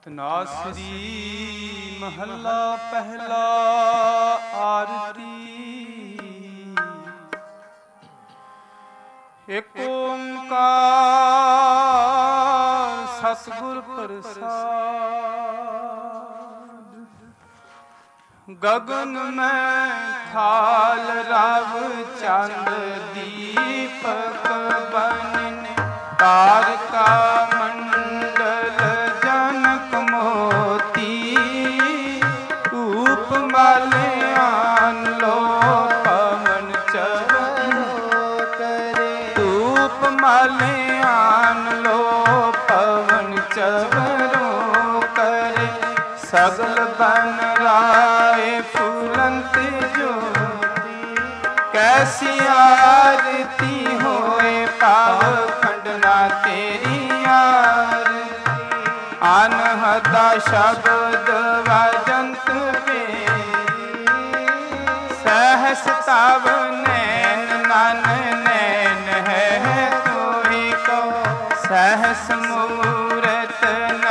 ਤਨਾਸਰੀ ਮਹੱਲਾ ਪਹਿਲਾ। ਆਰਤੀ। ਏਕ ਓੰਕਾਰ ਸਤਿਗੁਰ ਪ੍ਰਸਾਦਿ। ਗਗਨ ਮੈਂ ਥਾਲ ਰਵ ਚੰਦ ਦੀਪਕ ਬਨਿ। ਤਾਰਕਾ ਮੰਡਲ ਜਨਕ ਮੋਤੀ। ਧੂਪ ਮਾਲਿਆਨ ਲੋ ਪਵਨ ਚਵਰੋ ਕਰੇ। ਧੂਪ ਮਾਲਿਆਨ ਲੋ ਪਵਨ ਚਵਰੋ ਕਰੇ। ਸਗਲ ਬਨ ਰਾਏ ਫੁਲੰਤ ਜੋਤੀ। ਕੈਸੀ ਆਰਤੀ ਹੋਏ ਪਾਵ ਖੰਡਨਾ ਤੇਰੀ ਆਰਤੀ। ਅਨਹਤਾ ਸ਼ਬਦ ਵਜੰਤ ਮੇਰੀ। ਸਹਸ ਤਵ ਨੈਨ ਨਨ ਨੈਨ ਹੈ ਤੋਹਿ ਕੋ। ਸਹਸ ਮੂਰਤ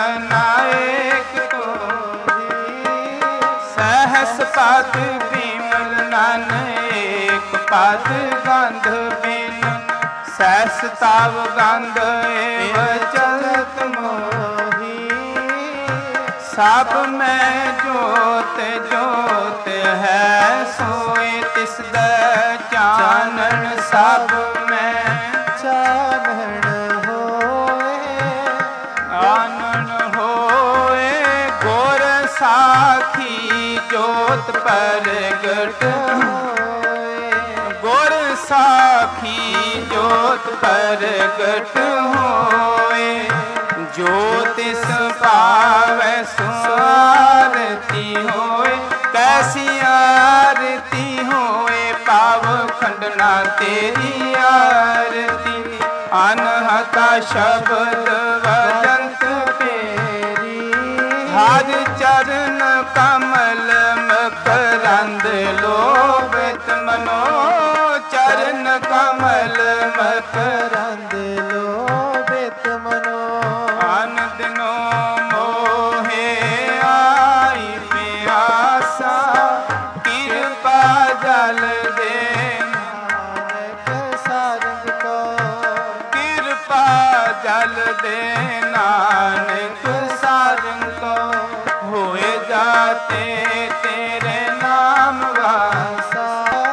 ਨਨਾਇਕ ਤੋਹਿ। ਸਹਸ ਪਦ ਬਿਮਲ ਨਨ ਏਕ ਪਦ ਗੰਧ ਬਿਨ। ਸਹਸ ਤਵ ਗੰਧ ਏਵ ਚਲਤ ਮੋਹੀ। ਸਭ ਮੈਂ ਜੋਤ ਜੋਤ ਹੈ ਸੋਏ ਤਿਸਦਾ ਚਾਨਣ। ਸਭ ਮੈਂ ਚਾਨਣ ਹੋਏ ਆਨਣ ਹੋਏ। ਗੁਰ ਸਾਖੀ ਜੋਤ ਪ੍ਰਗਟ ਹੋਏ। ਗੁਰ ਸਾਖੀ ਜੋਤ ਪ੍ਰਗਟ ਹੋਏ। ਜੋ ਤਿਸ ਭਾਵੈ ਸੋ ਆਰਤੀ ਹੋਏ। ਕੈਸੀ ਆਰਤੀ ਹੋਏ ਪਾਵ ਖੰਡਨਾ ਤੇਰੀ ਆਰਤੀ। ਅਨਹਤਾ ਸ਼ਬਦ ਵਜੰਤ ਤੇਰੀ। ਹਰ ਚਰਨ ਕਮਲ ਮਕਰੰਦ ਲੋਭਿਤ ਮਨੋ। ਚਰਨ ਕਮਲ ਮਕਰੰਦ ਲੋਭਿਤ ਮਨੋ। ਅਨ ਦਿਨੋ ਮੋਹੇ ਆਈ ਪਿਆਸਾ। ਕਿਰਪਾ ਜਲ ਦੇ ਨਾਨਕ ਸਾਰੰਗ ਕੋ। ਕਿਰਪਾ ਜਲ ਦੇ ਨਾਨਕ ਸਾਰੰਗ ਕੋ। ਹੋਏ ਜਾਤੇ ਤੇਰੇ ਨਾਮ ਵਾਸਾ।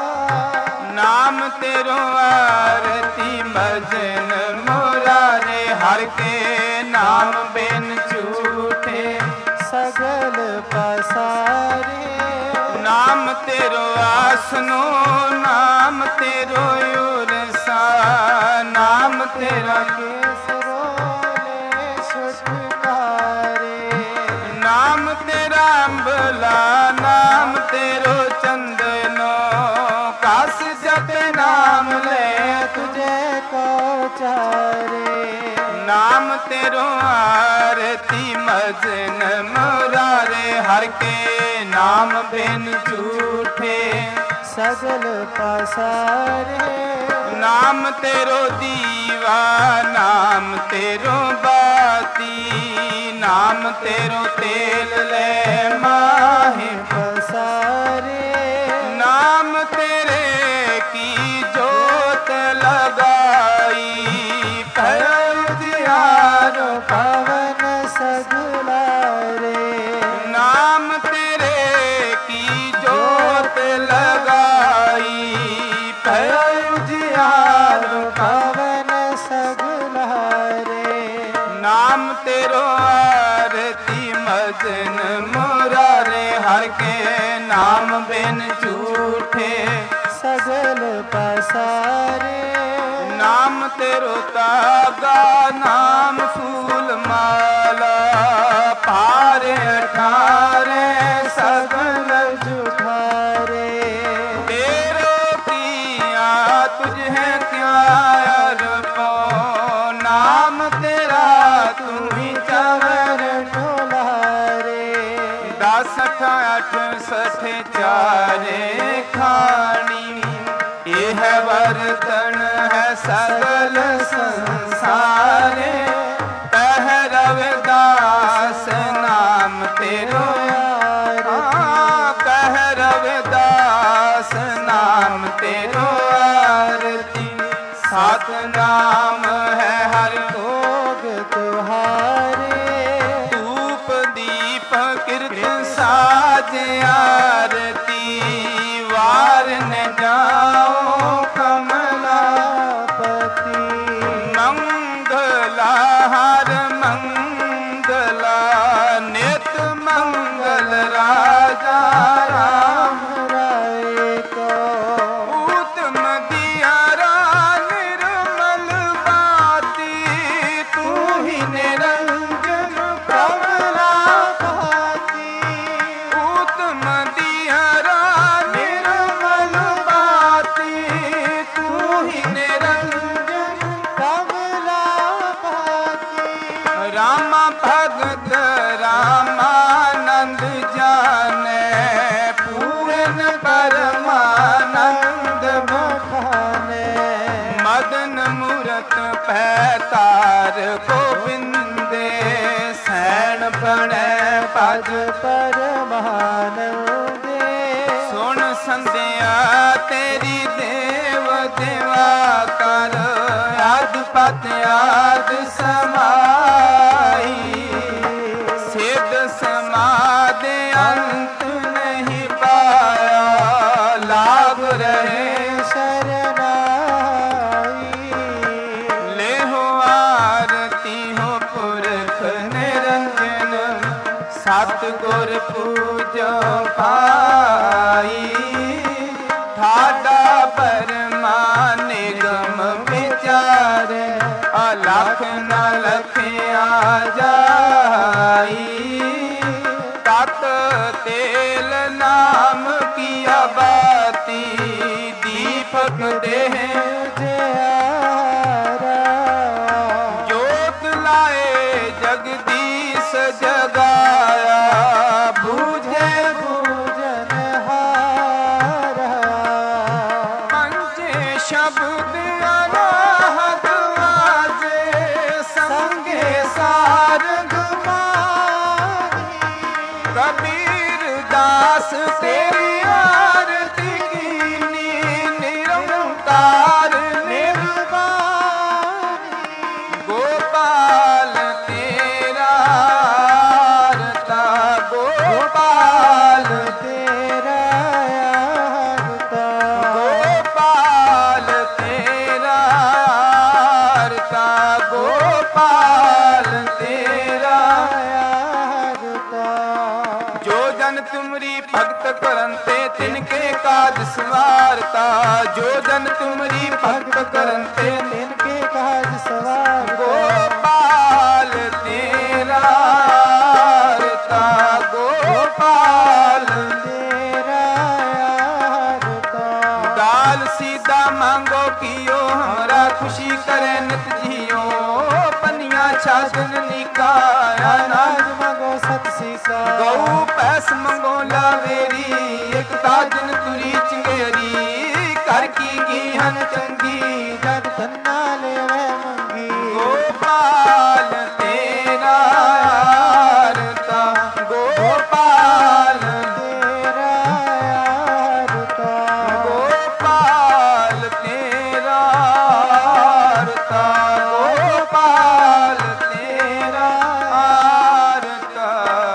ਨਾਮ ਤੇਰੋ ਆਰਤੀ ਭਜਨ ਮੁਰਾਰੇ। ਹਰ ਕੇ ਨਾਮ ਬਿਨ ਝੂਠੇ ਸਗਲ ਪਸਾਰੇ। ਨਾਮ ਤੇਰੋ ਆਸਨੋ ਨਾਮ ਤੇਰੋ ਉਰਸਾ। ਨਾਮ ਤੇਰਾ ਕੇਸਰੋ ਲੈ ਛੁਟਕਾਰੇ। ਨਾਮ ਤੇਰਾ ਅੰਬਲਾ ਨਾਮ ਤੇਰੋ ਚੰਦਨੋ। ਕਸ ਜਪ ਨਾਮ ਲੈ ਤੁਝੇ ਕੋ ਚਾਰੇ। ਨਾਮ ਤੇਰੋ ਆਰਤੀ ਮਜਨ ਮੁਰਾਰੇ। ਹਰ ਕੇ ਨਾਮ ਬਿਨ ਝੂਠੇ ਸਗਲ ਪਸਾਰੇ। ਨਾਮ ਤੇਰੋ ਦੀਵਾ ਨਾਮ ਤੇਰੋ ਬਾਤੀ। ਨਾਮ ਤੇਰੋ ਤੇਲ ਲੈ ਮਾਹੇ ਪਸਾਰੇ। ਨਾਮ ਤੇਰੇ ਕੀ ਜੋਤ ਲਗਾਈ। ਭਇ ਉਜਿਆਰੋ ਪਵਨ ਸਗਲਾਰੇ। ਨਾਮ ਤੇਰੇ ਕੀ ਜੋਤ ਲਗਾਈ। ਭਇ ਉਜਿਆਰੋ ਪਵਨ ਸਗਲਾਰੇ। ਨਾਮ ਤੇਰੋ ਆਰਤੀ ਮਜਨ ਮੁਰਾਰੇ। ਹਰ ਕੇ ਨਾਮ ਬਿਨ ਝੂਠੇ ਸਗਲ ਪਸਾਰੇ। ਨਾਮ ਤੇਰੋ ਤਾਗਾ ਨਾਮ ਫੂਲ ਮਾਲਾ। ਭਾਰੇ ਅਠਾਰੇ ਸਗਲ ਜੁਠਾਰੇ। ਤੇਰੋ ਕੀਆ ਤੁਝੇ ਕਿਆ ਅਰਪੋ। ਨਾਮ ਤੇਰਾ ਤੁਮੀ ਚਵਰ ਡੁਲਾਰੇ। 10 8 60 ਚਾਰੇ ਖਾਣੀ। ਇਹ ਵਰਤਨ ਹੈ ਸਗਲ ਸੰਸਾਰੇ। ਪਹਿ ਰਵਿਦਾਸ ਨਾ नाम तेरो आरती सतनाम है हर भोग तुहारे धूप दीप कीर्तन साज आरती वार न जाओ कमलापति मंगला हर मंगला नित मंगल राजा राम राय को उत्तम दियारा निर्मल बाती तू ही निरंजन कमला भाती उत्तम दियारा निर्मल बाती तू ही निरंजन कमला भाती रामा भगत रामानंद जाने पूर्ण परमानंद बखाने मदन मूरत पैतार गोविंदे सैन बने पद परमानंदे सुन संध्या तेरी देव देवा कर आद पत आद समाई सिद्ध समाधि अंत नहीं पाया लाभ रहे शरणाई ले हो आरती हो पुरख निरंजन सतगुर पूजो पाई ठाडा परमान निगम विचार अलख न लखिया जाई तत तेल नाम किया बाती दीपक देह जयारा जोत लाए जगदीश जगाया बूझे बूझन हारा पंचे शब्द अनाहत वाजे संगे सारंग माही कबीर दास तेरी आरती कीनी निरंकार निर्वाणी गोपाल तेरा आरता गोपाल तेरा आरता गोपाल तेरा आरता गोपाल तेरा आरता जो जन तुमरी भक्त करंते तिनके काज सवारता जो जन तुमरी भक्त करंते तिनके काज सवार गोपाल तेरा आरता गोपाल तेरा आरता दाल सीधा मांगो कियो हमरा खुशी करे नित जियो पनिया छाजन निकाया नाज मांगो सत सीसा गौ पैस मंगो लावेरी एक ताजन तुरी चंगेरी कर की गीहन चंगी जग धन्ना लेवे मंगी गोपाल तेरा आरता गोपाल तेरा आरता गोपाल तेरा आरता गोपाल तेरा आरता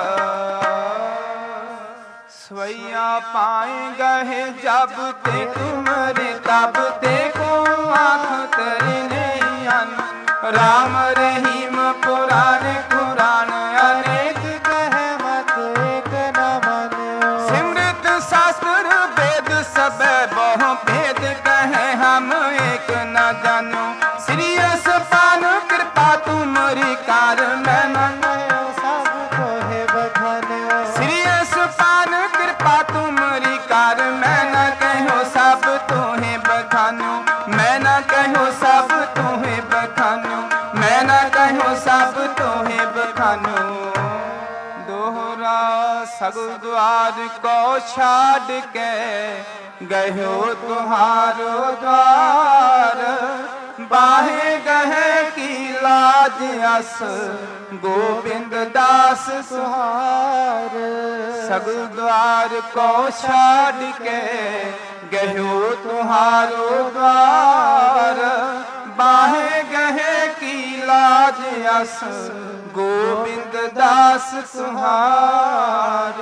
स्वैया पाए गहे जब ते तुम्हारे तब ते को आँख तरे नहीं अन राम रहीम पुराण कुरान अनेक कहे मत एक न मन सिमृत शास्त्र वेद सब बहु भेद कहे हम एक न जानो श्रीयस पान कृपा तुमरी कार मैं न सब को है बखान श्रीयस पान कृपा तुमरी कार मैं न कहो सब तुम्हें बखानो मैं न कहो सब तुम्हें बखानो मैं न कहो सब तुम्हें बखानो दोहरा सगुल द्वार को छाड़ के गयो तुहारो द्वार बाहे गहे की लाज अस गोविंद दास सुहार सगुल द्वार को छाड़ के गयो तुम्हारो द्वार, बाहे गहे की लाज अस गोविंद दास तुम्हार।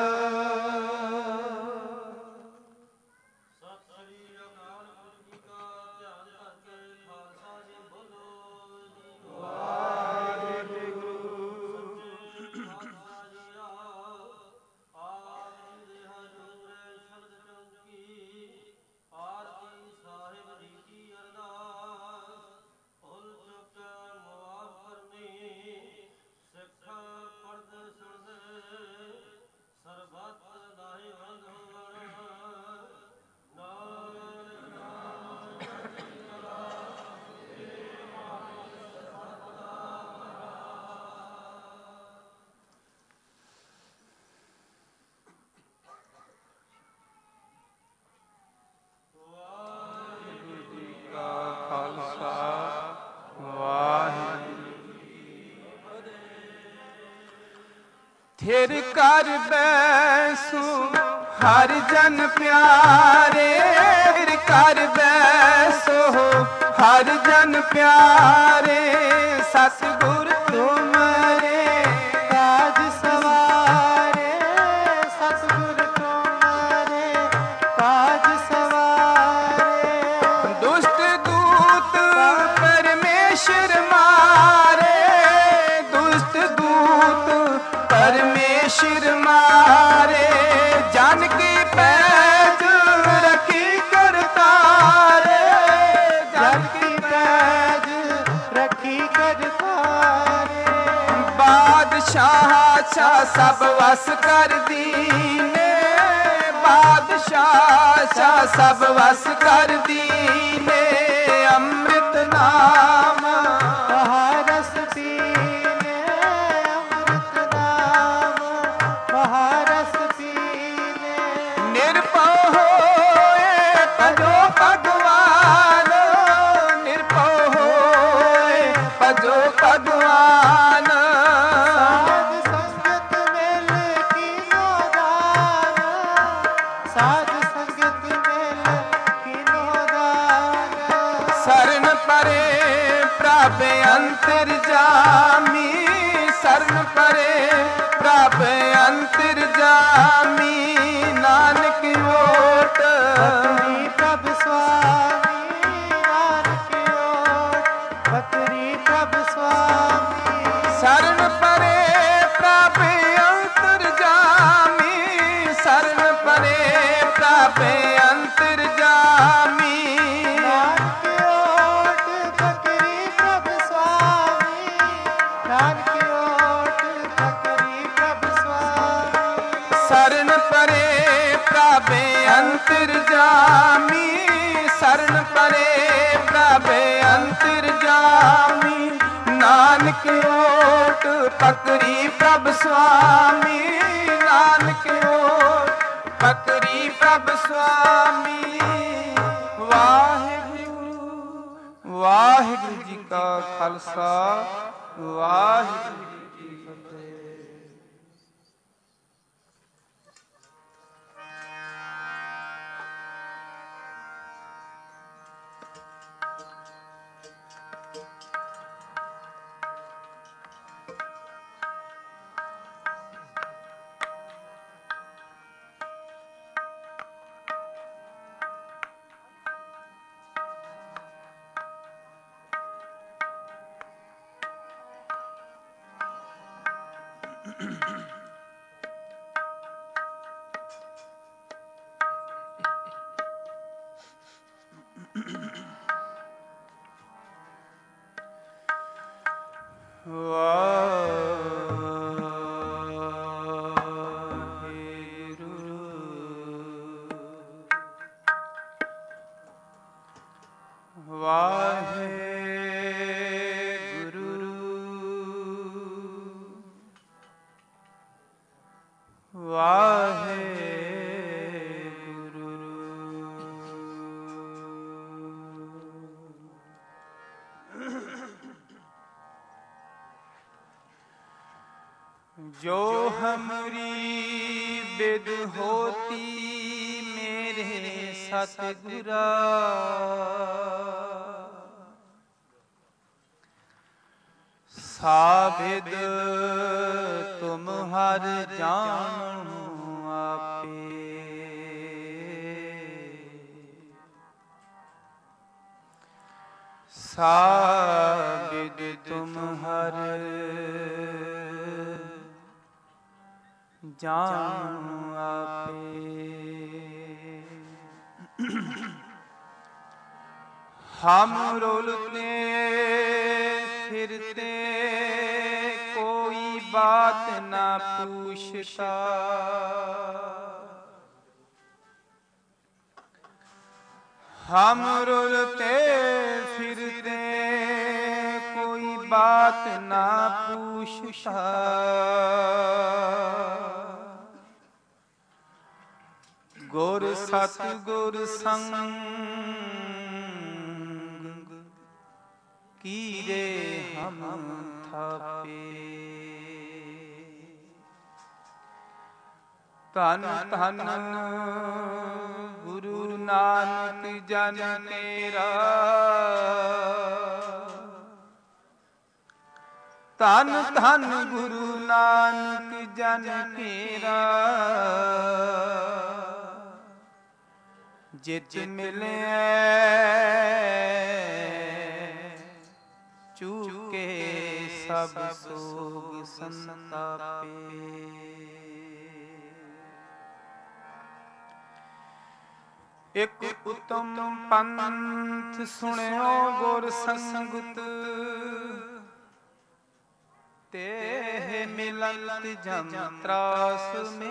थिर कर बैसु हर जन प्यारे, थिर कर बैसो हर जन प्यारे, सतगुर तुमरे काज सवारे, सतगुर तुमरे काज सवारे। दुष्ट दूत परमेश्वर मारे, दुष्ट दूत परमेश्वर मारे, जानकी पैज रखी करतारे, जानकी पैज रखी करतारे। बादशाह छा सब वस कर दीने, बादशाह छा सब वस कर दीने, अमृत नाम रस पीने, अमृत नाम महारस पीने। निर्भय होए भजो भगवान, निर्भय होए भजो भगवान। साध संगत मेल कीनो दान, साध संगत मेल कीनो दान। शरण परे प्रभ अंतर्जामी, शरण परे प्रभ अंतर्जामी, नानक ओट बकरी प्रभ स्वामी, नानक ओट बकरी प्रभ स्वामी। शरण परे प्रभ अंतर्जामी, शरण परे प्रभ अंतर्जामी, नानक ओट बकरी प्रभ स्वामी, नानक ओट बकरी प्रभ स्वामी। शरण परे प्रभ अंतर्जामी, शरण परे प्रभ अंतर्जामी, नानक ओट पकड़ी प्रभ स्वामी, नानक ओट पकड़ी प्रभ स्वामी। वाहिगुरु वाहिगुरु जी का खालसा, वाहिगुरु जी की फतेह। जो हमरी बिद होती मेरे ਸਤਿਗੁਰਾ ਸਾਬਿਦ ਤੁਮ ਹਰ ਜਾਣੋ ਆਪੇ ਸਾਬਿਦ ਤੁਮ ਹਰ ਜਾਣੋ ਆਪੇ ਹਮ ਰੁਲਤੇ ਫਿਰਤੇ ਕੋਈ ਬਾਤ ਨਾ ਪੁੱਛਤਾ हम रुलते फिरते कोई बात ना पूछता गुर सतगुर संग कीरे हम थापे धन धन गुरु नानक जन तेरा धन धन गुरु नानक जन तेरा जित मिले चूके सब सोग संतापे एक उत्तम पंथ सुनियो गुर संगत ते मिलत जम त्रास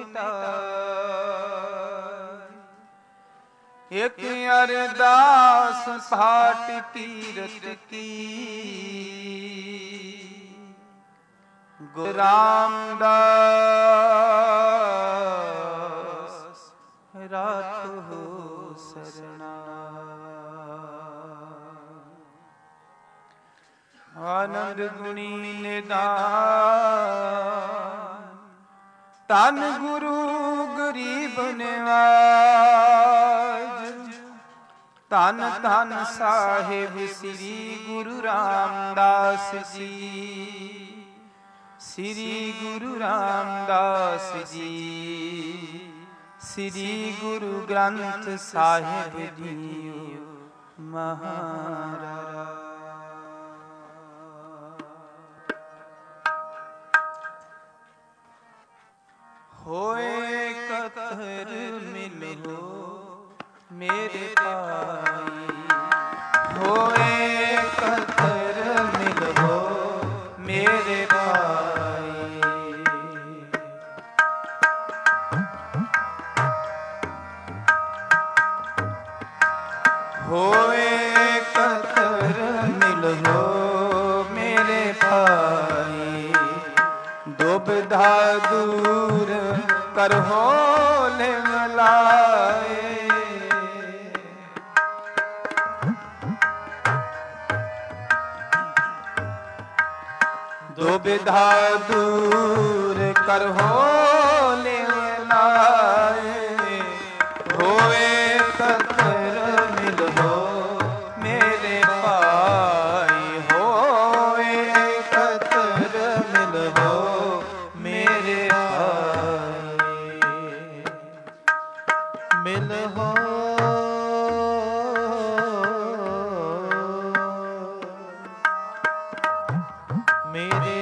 मिटाय एक अरदास पाठ कीरत की गुरु रामदास राखो सरना आनंद गुणी निदान तन गुरु गरीब निवाज तन तन साहिब श्री गुरु रामदास जी श्री गुरु रामदास जी श्री गुरु ग्रंथ साहिब जीओ महाराज होए कतर मिलो मेरे पाई होए कतर मिलो मेरे पाई होए कतर मिलो मेरे भाई दुविधा दूर करहो ले मिलाए दुविधा दूर करहो ले मिलाए होए कतर मिलो मेरे भाई होए कतर मिलो मेरे भाई मिलहो मेरे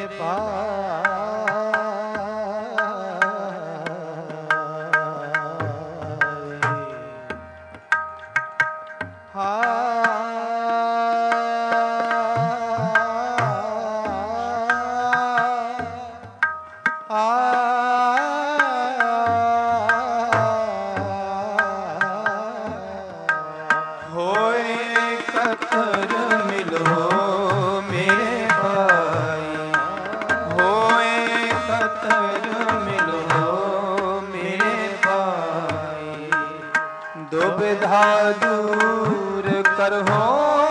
दुविधा दूर करहो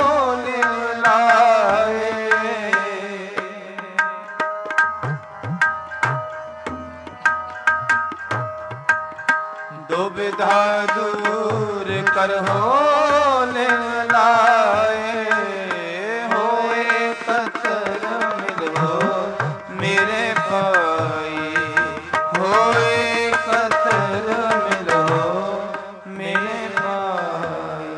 लाए दुविधा दूर करहो लाए, होए कतर मिलो मेरे भाई, होए कतर मिलो मेरे भाई।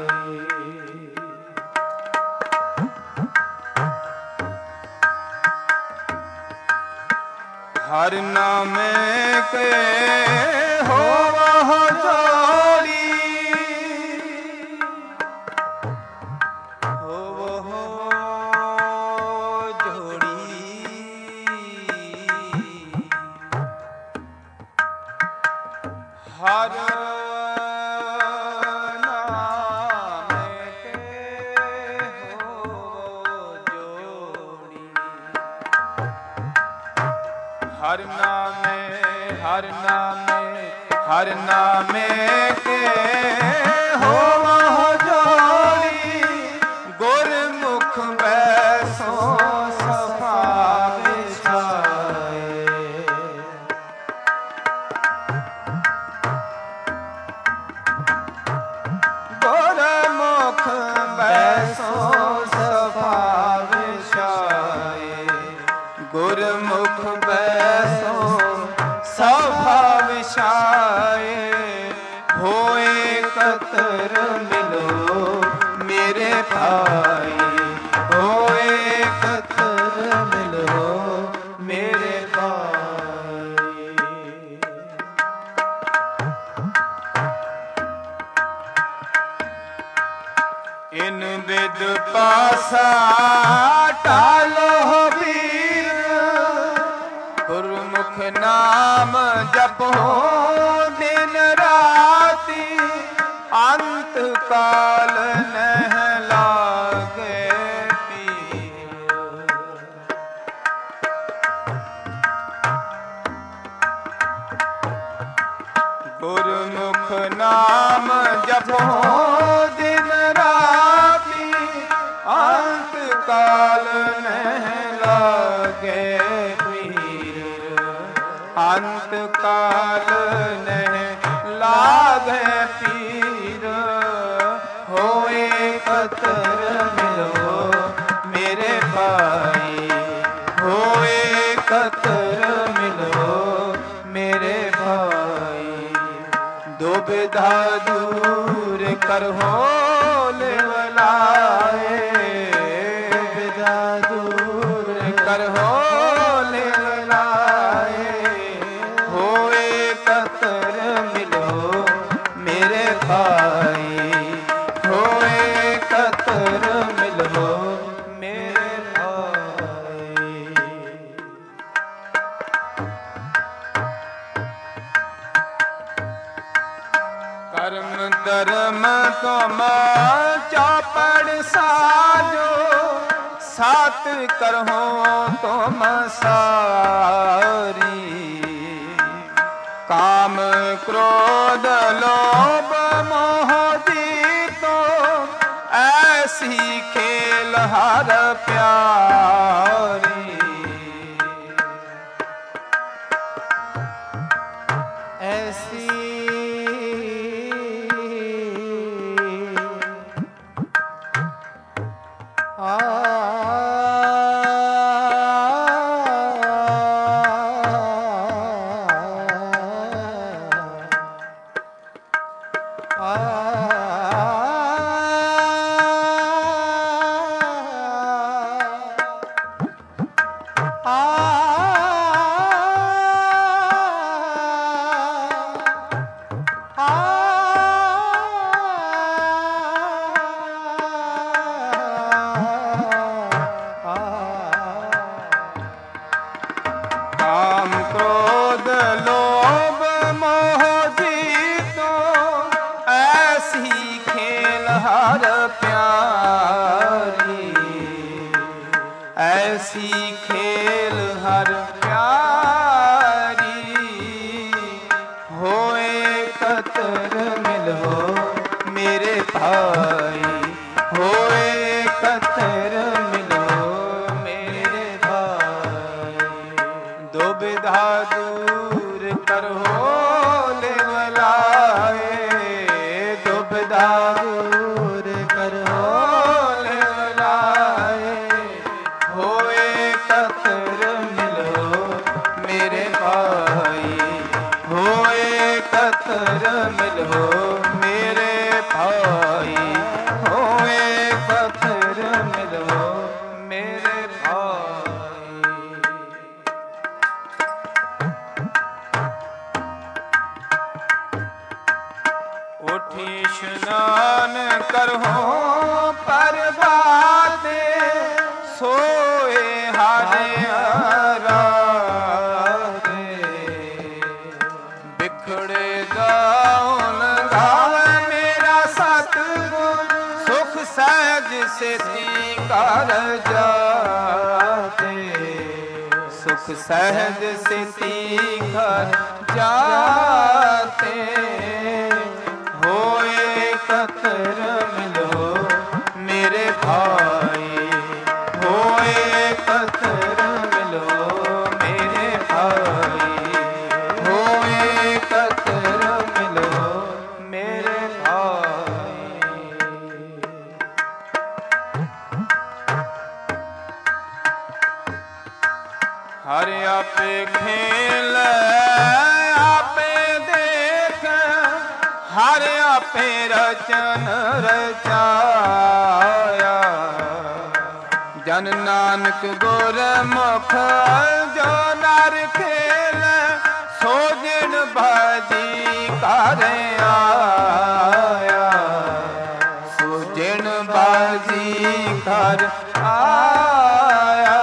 हर नाम के हो जोड़ी, हो जोड़ी, हर नाम के हो जोड़ी, हर नामे हर नामे हर नामे के हो जोड़ी, गुरमुख बैसो सफा बिछाए, गुरमुख बैसो सफा बिछाए, गुरमुख बैसो सफा बिछाए, होए कतर मिलो मेरे भाई, होए कतर मिलो मेरे भाई। इन विद पासा टालो वीर, गुरमुख नाम जपो दिन राती, अंत काल नह लागे पीर। गुरमुख नाम जपो दिन राती, अंत काल नह लागे पीर, अंत काल नह लागे पीर, होए कतर मिलो मेरे भाई, होए कतर मिलो मेरे भाई। दुविधा दूर करहो लेवलाए, दुविधा दूर करहो लेवलाए, होए कतर मिलो मेरे भाई, होए कतर मिलो मेरे भाई। कर्म धर्म तुम चौपड़ साजो, सात करहो तुम सारी, काम क्रोध लोभ मोह जीतो, ऐसी खेल हर प्यारी, ऐसी ऐसी खेल हर प्यारी, होए कतर मिलो मेरे भाई, होए कतर मिलो मेरे भाई। दुविधा दूर करो लेवलाए, दुविधा भाई होए पत्थर मिलो मेरे भाई। उठी स्नान करहो प्रभाते सोए हारे आराधे बिखड़े गाउन गावे मेरा सतगुण सुख सहज सिद्धि कर जाते सुख सहज सिद्धि कर जाते होए कतर मिलो मेरे भाई होए कतर मिलो मेरे भाई होए कतर मिलो मेरे भाई। हर आपे खेल आपे देख हर आपे रचन रचाया जन नानक गुरमुख जो नर खेल सो जिन बाजी कर आया सो जिन बाजी कर आया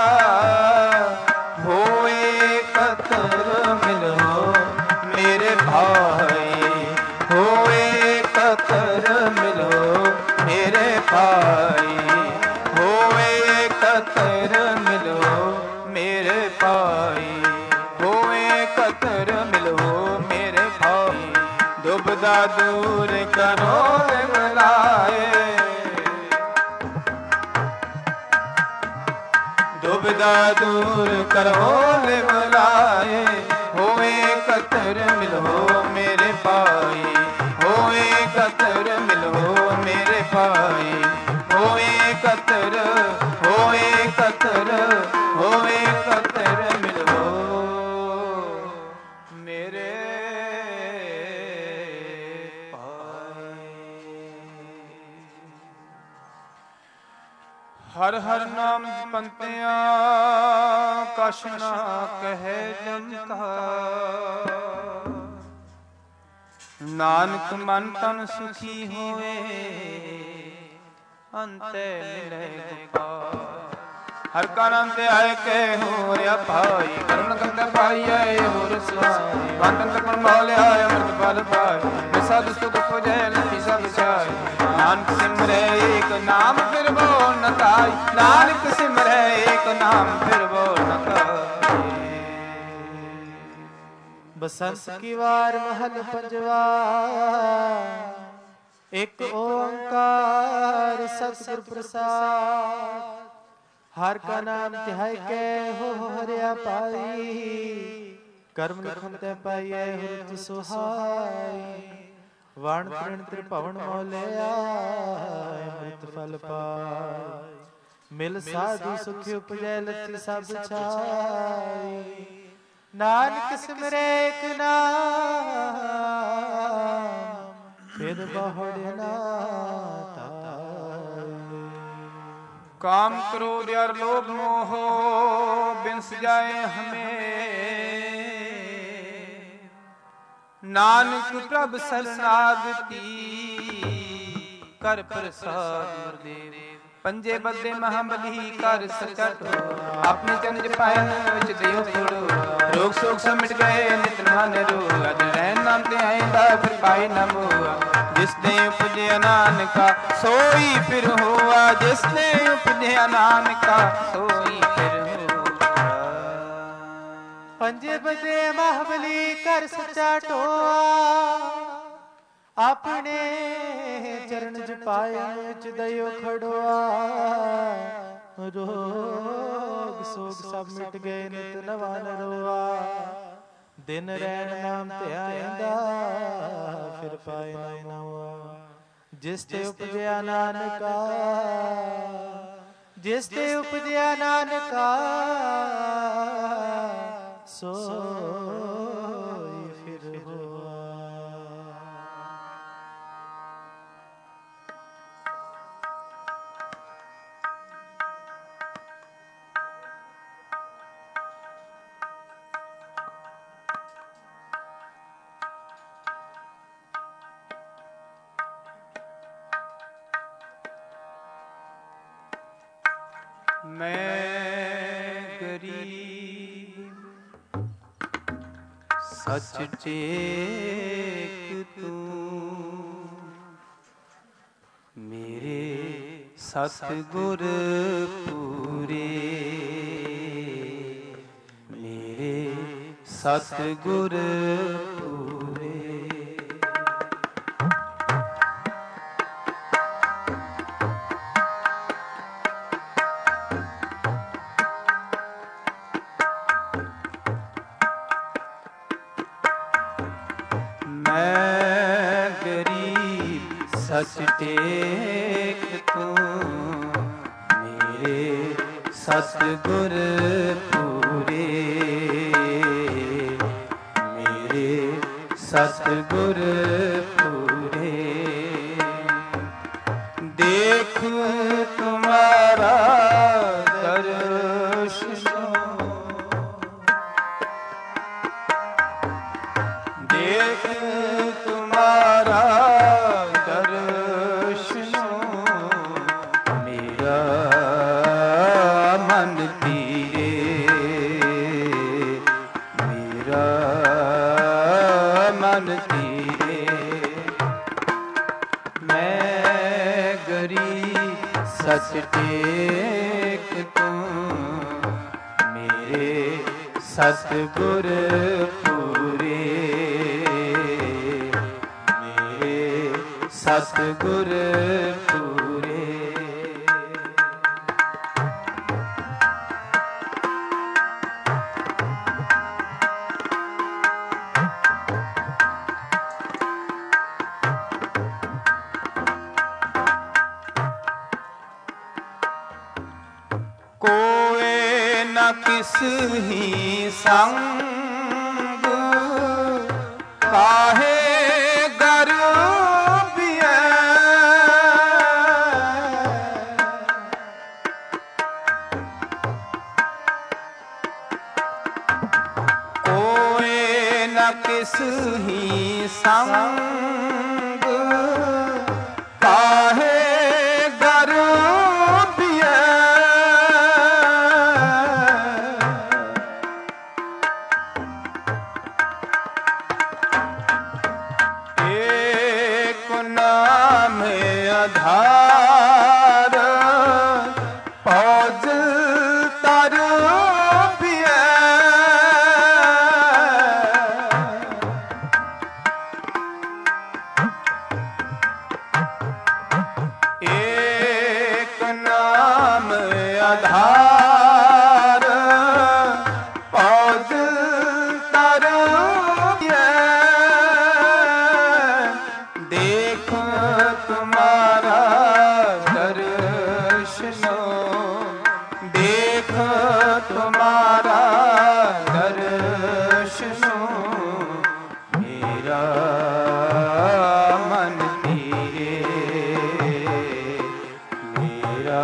होए कतर मिलो मेरे भाई होए कतर मिलो मेरे भाई होए कतर मिलो मेरे भाई होए कतर मिलो मेरे भाई। दुबदा दूर करो मिलाए दुबदा दूर करो मिलाए होए कतर मिलो मेरे भाई होए कतर मिलो मेरे भाई होए कतर होए कतर होए कतर मिलो मेरे भाई। हर हर नाम जपंतिया कछ ना कहे जमका नानक मन तन सुखी होए अंते मिले गोपाल। हर का नाम ते आए के हो रे भाई करम कंदे भाई आए हो रसवाई बंधन तक मोले आए अमृत फल पाए साध सुख पुजे लखी सब छाई। नानक सिमरे एक नाम फिर वो न ताई नानक सिमरे एक नाम फिर वो न ताई। बसंत की वार महल पंजवा एक ओंकार सतगुर प्रसाद हर का नाम ध्याय के हो हरिया पाई कर्म लिखन ते पाइए हुरत सुहाई वाण तृण त्रिभवन मोले आए अमृत फल पाए मिल साधु सुख उपजै लथि सब छाई। नानक सिमरे एक नाम फिर बहुड़ ना काम क्रोध और लोभ मोह बिंस जाए हमें नानक प्रभ शरणागति कर प्रसाद गुरुदेव। पंजे बदे महाबली कर सचट अपने चंद पाए विच दियो छोड़ो रोग शोक सब मिट गए नित नहाने रो अज रैन नाम ते आएंदा फिर पाए न मोआ जिसने उपजया नानका सोई फिर हुआ जिसने उपजया नानका सोई फिर हुआ। पंजे बदे महाबली कर सचा टोआ अपने चरण जपाए विच दयो खड़ोआ रोग शोक सब मिट गए नित नवा नरोआ दिन रैन नाम ते आएंदा फिर पाए न मोआ जिस ते उपजया नानका जिस ते उपजया नानका सोई फिर हुआ। ਮੈਂ ਗਰੀਬ ਸੱਚ ਟੇਕ ਤੂੰ, ਮੇਰੇ ਸਤਿਗੁਰ ਪੂਰੇ, ਮੇਰੇ ਸਤਿਗੁਰ ਪੂਰੇ। ਮੈਂ ਗਰੀਬ ਸੱਚ ਟੇਕ ਤੂੰ, ਮੇਰੇ ਸਤਿਗੁਰ ਪੂਰੇ, ਮੇਰੇ ਸਤਿਗੁਰ ਪੂਰੇ। ਦੇਖ ਤੁਮਾਰਾ ਦਰਸ਼ਨ, ਦੇਖ ਤੁਮਾਰਾ ਦਰਸ਼ਨ, ਮੇਰਾ ਮਨ ਧੀਰੇ, ਮੇਰਾ ਮਨ ਧੀਰੇ। ਮੈਂ ਗਰੀਬ ਸੱਚ ਟੇਕ ਤੂੰ, ਮੇਰੇ ਸਤਿਗੁਰ ਪੂਰੇ, ਮੇਰੇ ਸਤਿਗੁਰ ਪੂਰੇ। ਕੋਏ ਨਾ ਕਿਸ ਹੀ ਸੰਗ, ਕਾਹੇ ਗਰਬੀਐ, ਕੋਏ ਨਾ ਕਿਸ ਹੀ ਸੰਗ, ਕਾਹੇ ਗਰਬੀਐ। ਨਾਮ ਆਧਾਰ ਪੌਜ ਤਰ ਪਿਐ, ਏਕ ਨਾਮ ਆਧਾਰ ਪੌਜ ਤਰ ਪਿਐ। ਦੇਖ ਤੁਮਾਰਾ ਦਰਸ਼ਨ, ਦੇਖ ਤੁਮਾਰਾ ਦਰਸ਼ਨ, ਮੇਰਾ ਮਨ ਧੀਰੇ, ਮੇਰਾ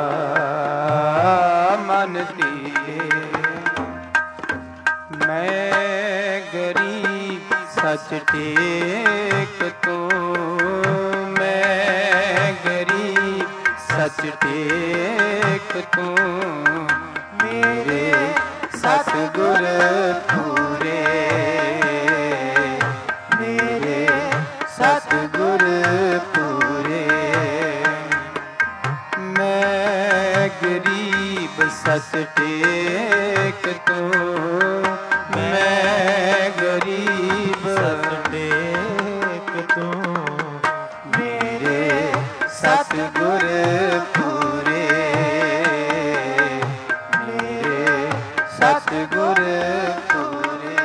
ਮਨ ਧੀਰੇ। ਮੈਂ ਗਰੀਬ ਸੱਚ ਟੇਕ ਤੂੰ, ਮੈਂ ਗਰੀਬ ਸੱਚ ਟੇਕ ਤੂੰ, ਮੇਰੇ ਸਤਿਗੁਰ ਪੂਰੇ, ਮੇਰੇ ਸਤਿਗੁਰ ਪੂਰੇ। ਮੈਂ ਗਰੀਬ ਸੱਚ ਟੇਕ ਤੂੰ, ਮੈਂ ਗਰੀਬ ਸੱਚ ਟੇਕ ਤੂੰ, ਮੇਰੇ ਸਤਿਗੁਰ ਪੂਰੇ, ਮੇਰੇ ਸਤਿਗੁਰ ਪੂਰੇ।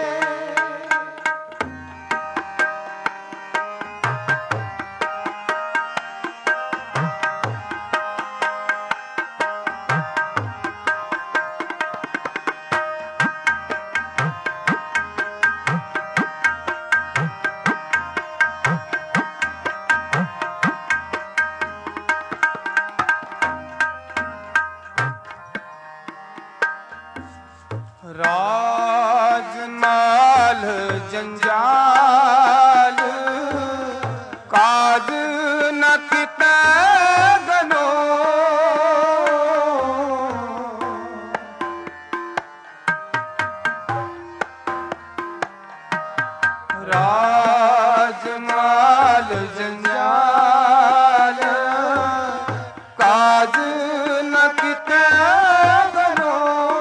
ਰਾਜਮਾਲ ਜੰਜਾਲ ਕਾਜ ਨ ਕਿਤੈ ਗਨੋ, ਰਾਜਮਾਲ ਜੰਜਾਲ ਕਾਜ ਨ ਕਿਤੇ ਬਨੋ।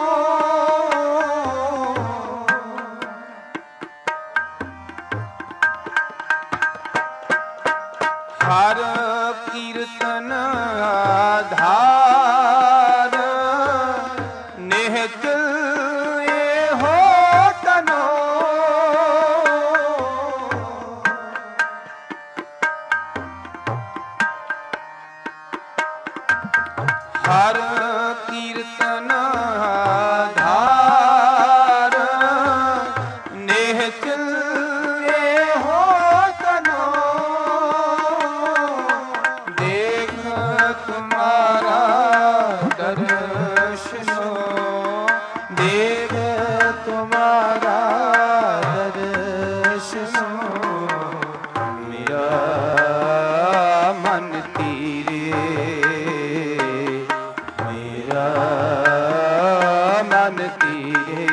ਹਰ ਕੀਰਤਨ ਆਧਾਰ ਨਿਹਚਲ ਇਹੋ ਤਨੋ। ਹਰ ਕੀਰਤਨ ਆਧਾਰ ਨਿਹਚਲ ਇਹੋ ਤਨੋ। ਦੇਖ ਤੁਮਾਰਾ ਦਰਸ਼ਨੋ, ਦੇਖ ਤੁਮਾਰਾ ਦਰਸ਼ਨੋ। ਮੇਰਾ ਮਨ ਤੀਰੇ, ਮੇਰਾ ਮਨ ਤੀਰੇ।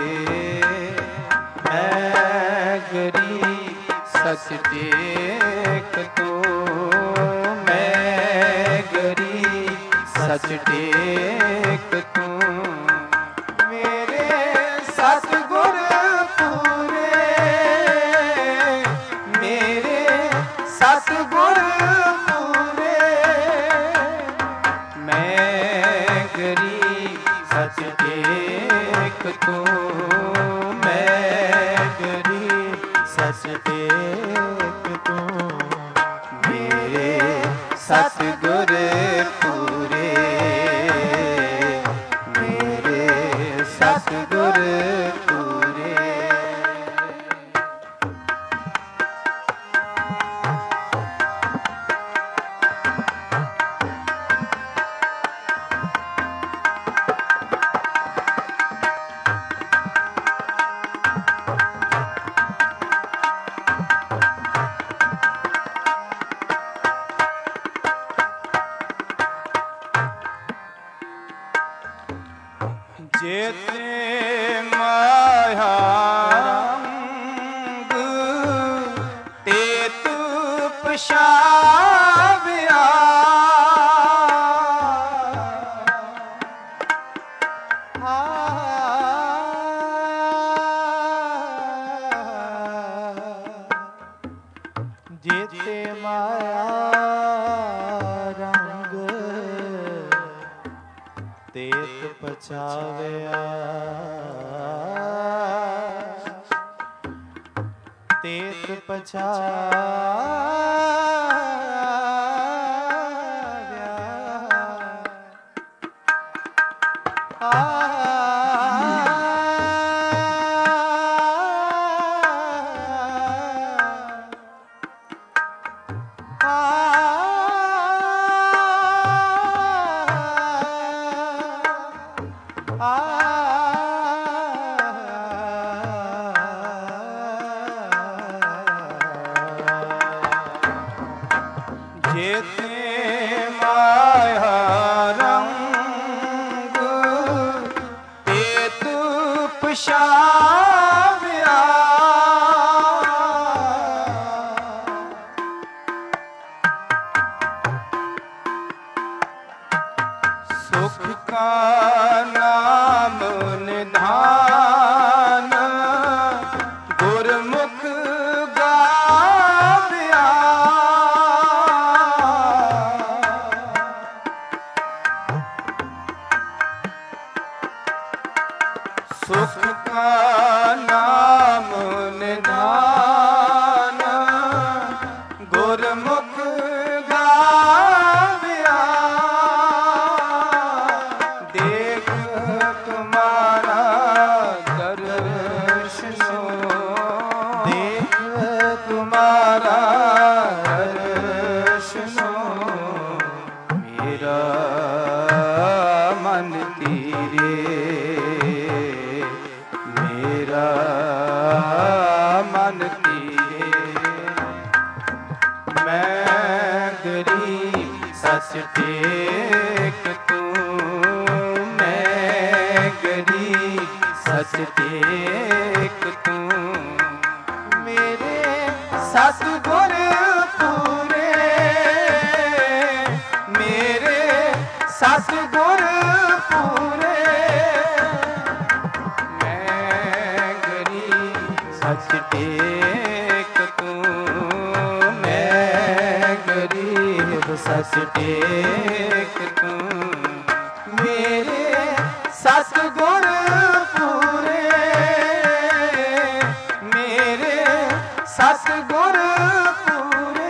ਮੈਂ ਗਰੀਬ ਸਚ ਟੇਕ ਤੂੰ, ਮੈਂ ਗਰੀਬ ਸਚ ਟੇਕ ਤੂੰ। ਮੇਰੇ ਸਤਿਗੁਰ ਪੂਰੇ, ਮੇਰੇ ਸਤਿਗੁਰ ਪੂਰੇ। ਮੈਂ ਗਰੀਬ ਸਚ ਟੇਕ ਤੂੰ, ਮੈਂ ਗਰੀਬ ਸਚ ਟੇਕ ਤੂੰ। ਮੇਰੇ ਸਤਿਗੁਰ ਪੂਰੇ, ਮੇਰੇ ਸਤਿਗੁਰ ਪੂਰੇ। ਜੇਤੇ ਮਾਇਆ ਰੰਗ ਤੇ ਤੂੰ ਪਛਾਵਿਆ। ਜੇਤੇ ਮਾਇਆ ਰੰਗ ਤੇਤ ਪਛਾਵਿਆ। ਤੇਤ ਜੇਤੇ ਮਾਇਆ ਰੰਗ ਤੇ ਤੂੰ ਪਛਾਵਿਆ। ਸੁਖ ਕਾ ਨਾਮ ਨਿਧਾਨ ਗੁਰਮੁਖ ਗਾਵਿਆ। ਸੁਖ ਕਾ ਨਾਮ ਨਿਧਾਨ ਗੁਰਮੁਖ ਗਾਵਿਆ। ਦੇਖ ਤੁਮਾਰਾ ਦਰਸ਼ਨੋ, ਦੇਖ ਤੁਮਾਰਾ ਦਰਸ਼ਨੋ। ਮੇਰਾ ਮਨ ਤੀਰੇ, ਮੇਰਾ ਮਨ ਤੀਰੇ। ਮੈਂ ਗਰੀਬ ਸਚ ਟੇਕ ਤੂੰ, ਮੈਂ ਗਰੀਬ ਸਚ ਟੇਕ ਤੂੰ। ਮੇਰੇ ਸਤਿਗੁਰ ਪੂਰੇ, ਮੇਰੇ ਸਤਿਗੁਰ ਪੂਰੇ। ਮੈਂ ਗਰੀਬ ਸੱਚ ਟੇਕ ਤੂੰ, ਮੈਂ ਗਰੀਬ ਸੱਚ ਟੇਕ ਤੂੰ, ਮੇਰੇ ਸਤਿਗੁਰ ਪੂਰੇ, ਮੇਰੇ ਸਤਿਗੁਰ ਪੂਰੇ।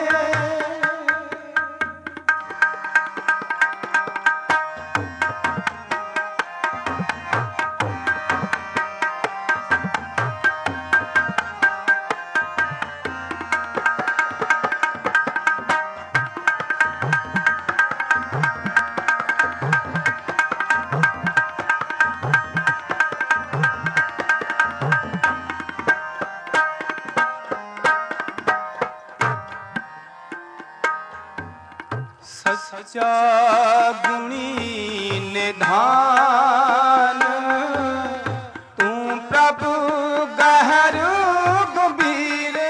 ਸੱਚਾ ਗੁਣੀ ਨਿਧਾਨ, ਤੂੰ ਪ੍ਰਭ ਗਹਿਰ ਗੰਭੀਰੇ।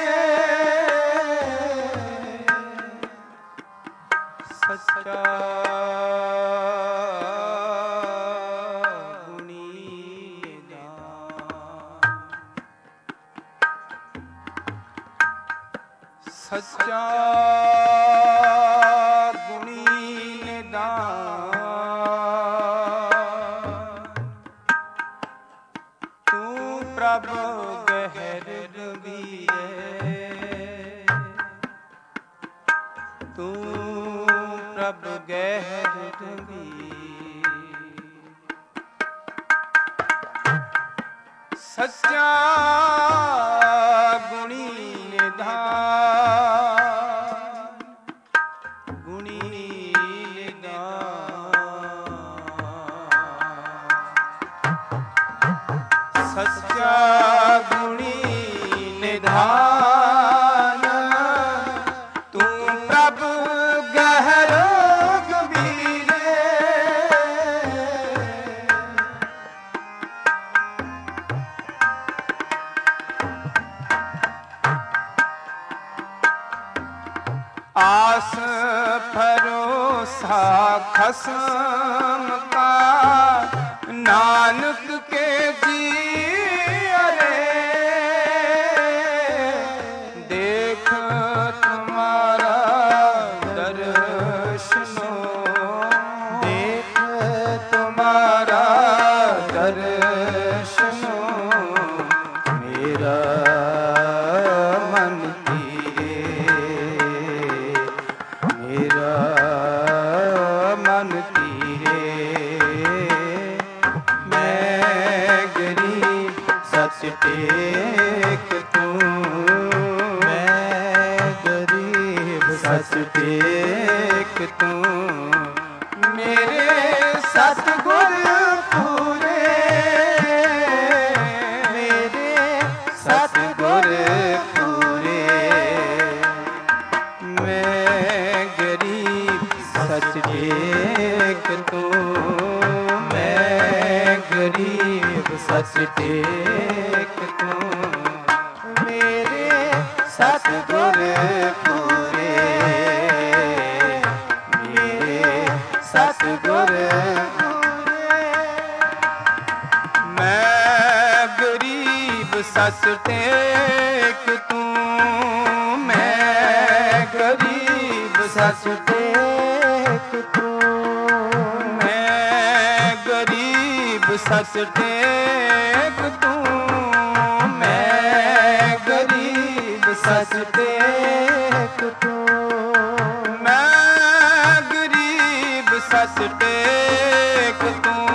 ਸੱਚਾ ਗੁਣੀ ਨਿਧਾਨ, ਸੱਚਾ ਪ੍ਰਭ ਗਹਿਰ ਗੰਭੀਰੇ, ਤੂੰ ਪ੍ਰਭ ਗਹਿਰ ਗੰਭੀਰ। ਸੱਚਾ ਗੁਣੀ ਨਿਧਾਨ, ਗੁਣੀ ਨਿਧਾਨ। ਸੱਚਾ ਗੁਣੀ ਨਿਧਾਨ, ਤੂੰ ਪ੍ਰਭ ਗਹਿਰ ਗੰਭੀਰੇ। ਆਸ ਭਰੋਸਾ ਖਸਮ ਕਾ, ਨਾਨਕ ਕੇ ਜੀ ਅਰੇ। ਦੇਖ ਤੁਮਾਰਾ ਦਰਸ਼ਨੋ, ਦੇਖ ਤੁਮਾਰਾ ਦਰਸ਼ਨੋ, ਮੇਰਾ ਮਨ ਧੀਰੇ, ਮੇਰਾ ਮਨ ਧੀਰੇ। ਮੈਂ ਗਰੀਬ ਸੱਚ ਟੇਕ ਤੂੰ, ਮੈਂ ਗਰੀਬ ਸੱਚ ਟੇਕ ਤੂੰ, ਮੇਰੇ ਸਤਿਗੁਰ ਪੂਰੇ, ਮੇਰੇ ਸਤਿਗੁਰ ਪੂਰੇ। ਮੈਂ ਗਰੀਬ ਸੱਚ ਟੇਕ ਤੂੰ, ਮੈਂ ਗਰੀਬ ਸੱਚ ਟੇਕ ਤੂੰ, ਮੇਰੇ ਸਤਿਗੁਰ ਪੂਰੇ, ਮੇਰੇ ਸਤਿਗੁਰ ਪੂਰੇ। ਮੈਂ ਗਰੀਬ ਸੱਚ ਟੇਕ ਤੂੰ, ਮੈਂ ਗਰੀਬ ਸੱਚ ਟੇਕ ਤੂੰ, ਮੈਂ ਗਰੀਬ ਸੱਚ ਟੇਕ ਤੂੰ, ਮੈਂ ਗਰੀਬ ਸੱਚ ਟੇਕ ਤੂੰ, ਮੈਂ ਗਰੀਬ ਸੱਚ ਟੇਕ ਤੂੰ,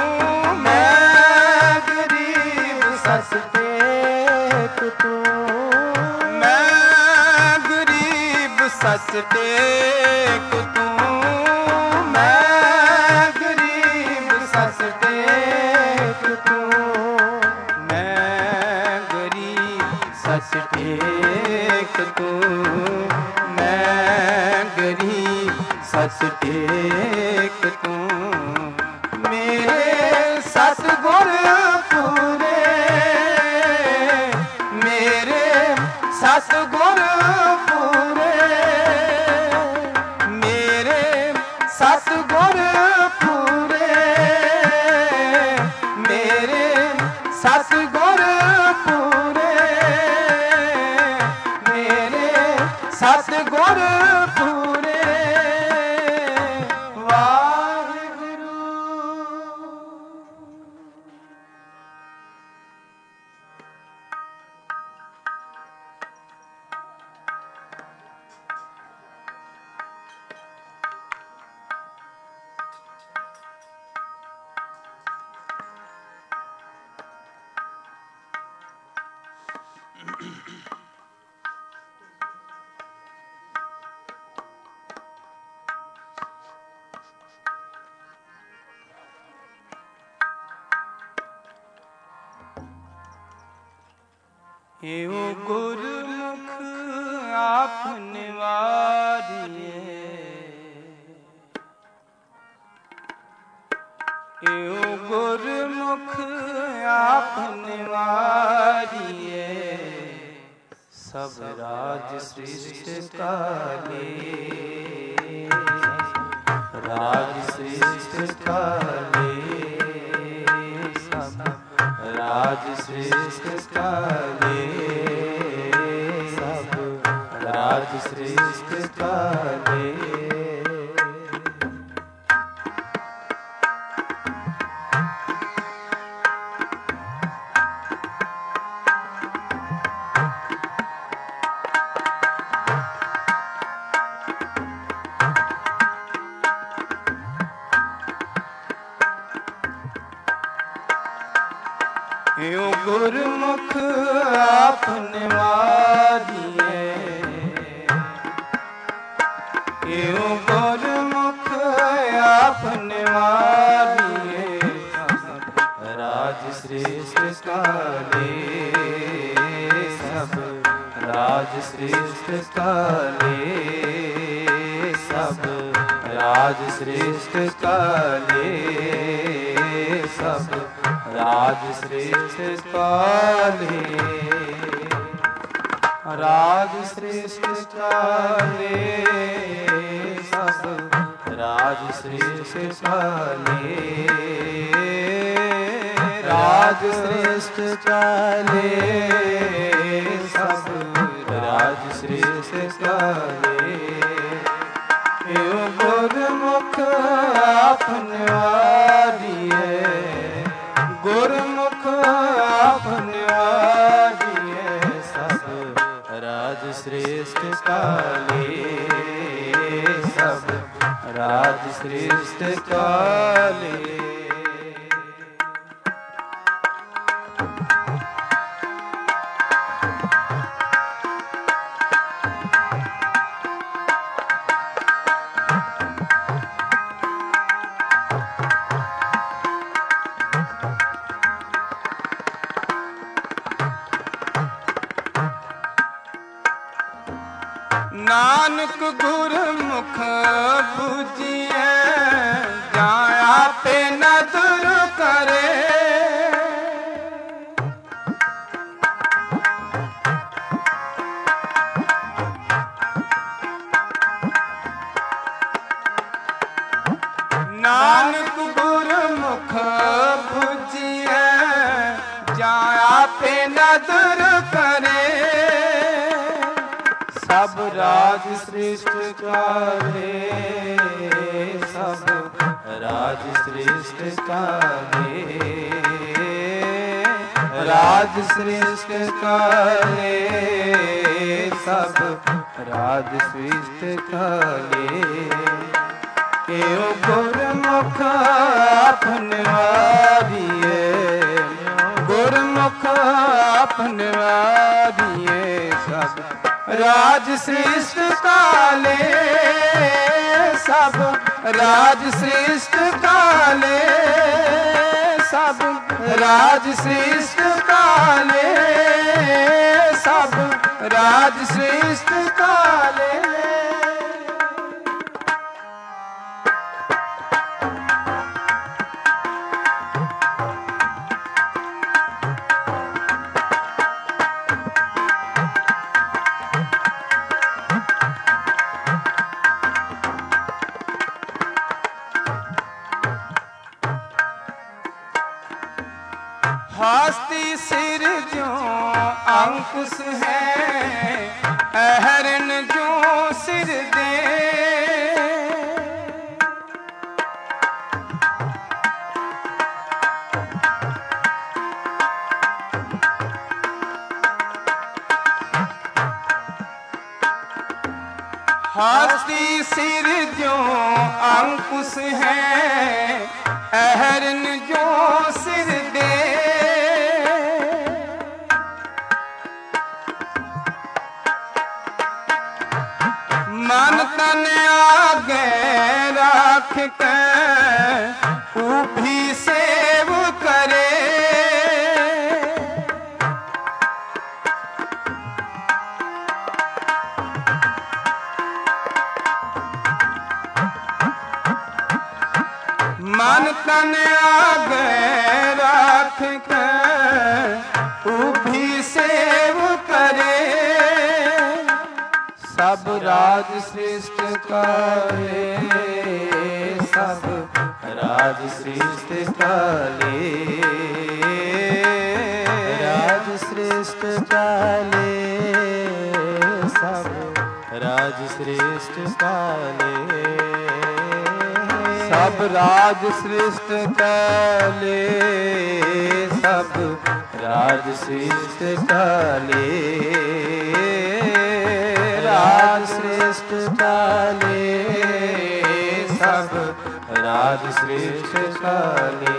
ਮੈਂ ਗਰੀਬ ਸੱਚ ਟੇਕ ਤੂੰ, ਮੈਂ ਗਰੀਬ ਸੱਚ ਟੇਕ ਤੂੰ, ਮੈਂ ਗਰੀਬ ਸੱਚ ਟੇਕ ਤੂੰ, ਮੈਂ ਗਰੀਬ ਸੱਚ ਟੇਕ ਤੂੰ, ਮੈਂ ਗਰੀਬ ਸੱਚ ਟੇਕ ਤੂੰ, ਮੇਰੇ ਸਤਿਗੁਰ ਪੂਰੇ, ਮੇਰੇ सतगुर पूरे मेरे सतगुर पूरे मेरे सतगुर पूरे मेरे सतगुर पूरे वाहिगुरु। एओ गुरमुख आप निवारिए एओ गुरमुख आप निवारिए सब राज सृष्टि काले राज सृष्टि काले सब राज सृष्टि काले सब राज सृष्टि काले यो गुरमुख आप निवारिए यो गुरमुख आप निवारिए राज श्रेष्ठ काले सब राज श्रेष्ठ काले सब राज श्रेष्ठ काले सब राज श्रेष्ठ काले राज श्रेष्ठ काले सब राज श्रेष्ठ काले राज श्रेष्ठ काले सब राज श्रेष्ठ काले यो गुरमुख आप निवारिए गुरमुख आप निवारिए सब राज श्रेष्ठ काले सब राज श्रेष्ठ काले नानक गुरमुख पूजिए जाया पे न दूर करे नानक गुरमुख पूजिए जाया पे न दूर करे सब राज श्रेष्ठ काले सब राज श्रेष्ठ काले राज श्रेष्ठ काले सब राज श्रेष्ठ काले एओ गुरमुख आप निवारिए गुरमुख आप निवारिए सब राज श्रेष्ठ काले सब राज श्रेष्ठ काले सब राज श्रेष्ठ काले सब राज श्रेष्ठ काले है अहरन जो सिर दे। हाथी सिर जो अंकुश है अहरन जो सिर दे। मन तन आगे राख के ऊभी सेव करे। मन तन आगे राख के ऊभी सेव करे। सब राज श्रेष्ठ काले, सब राज श्रेष्ठ काले, राज श्रेष्ठ काले, सब राज श्रेष्ठ काले, सब राज श्रेष्ठ काले, सब राज श्रेष्ठ काले, राज श्रेष्ठ काले, सब राज श्रेष्ठ काले।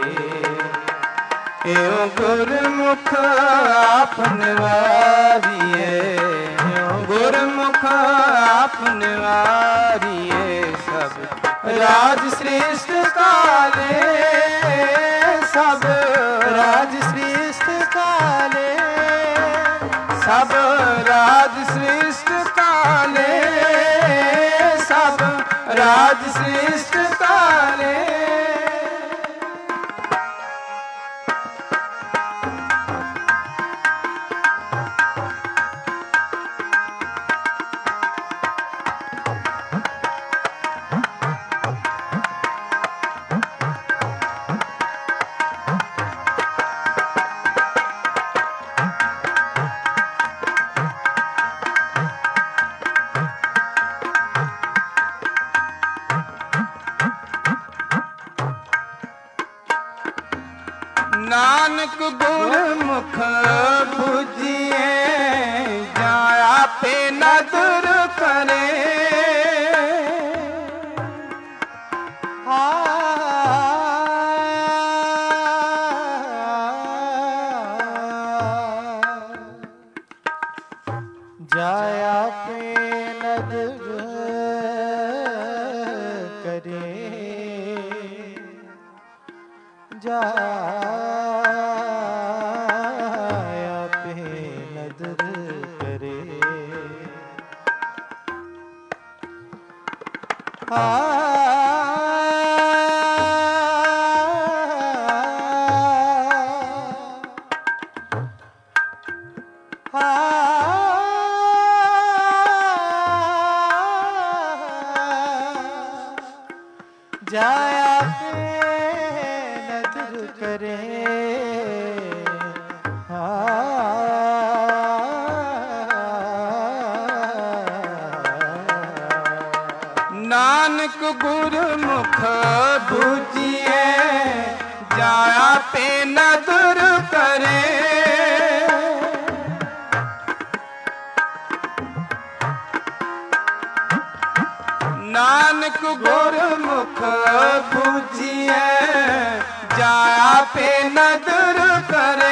एवं गुरमुख आपन वारिये, गुरमुख आपन वारिये। सब राज श्रेष्ठ काले, सब राज श्रेष्ठ काले, सब राज श्रेष्ठ काले, सब राज श्रेष्ठ काले। नानक गुरमुख बुझिए जाया पे नदर करे। जाया पे नदर करे, जाया पे नदर करे। जाया पे नदर करे। नानक गुरमुख बुझिए जाया पे नदर करे। नानक गुरमुख बुझिए जाया पे नदर करे।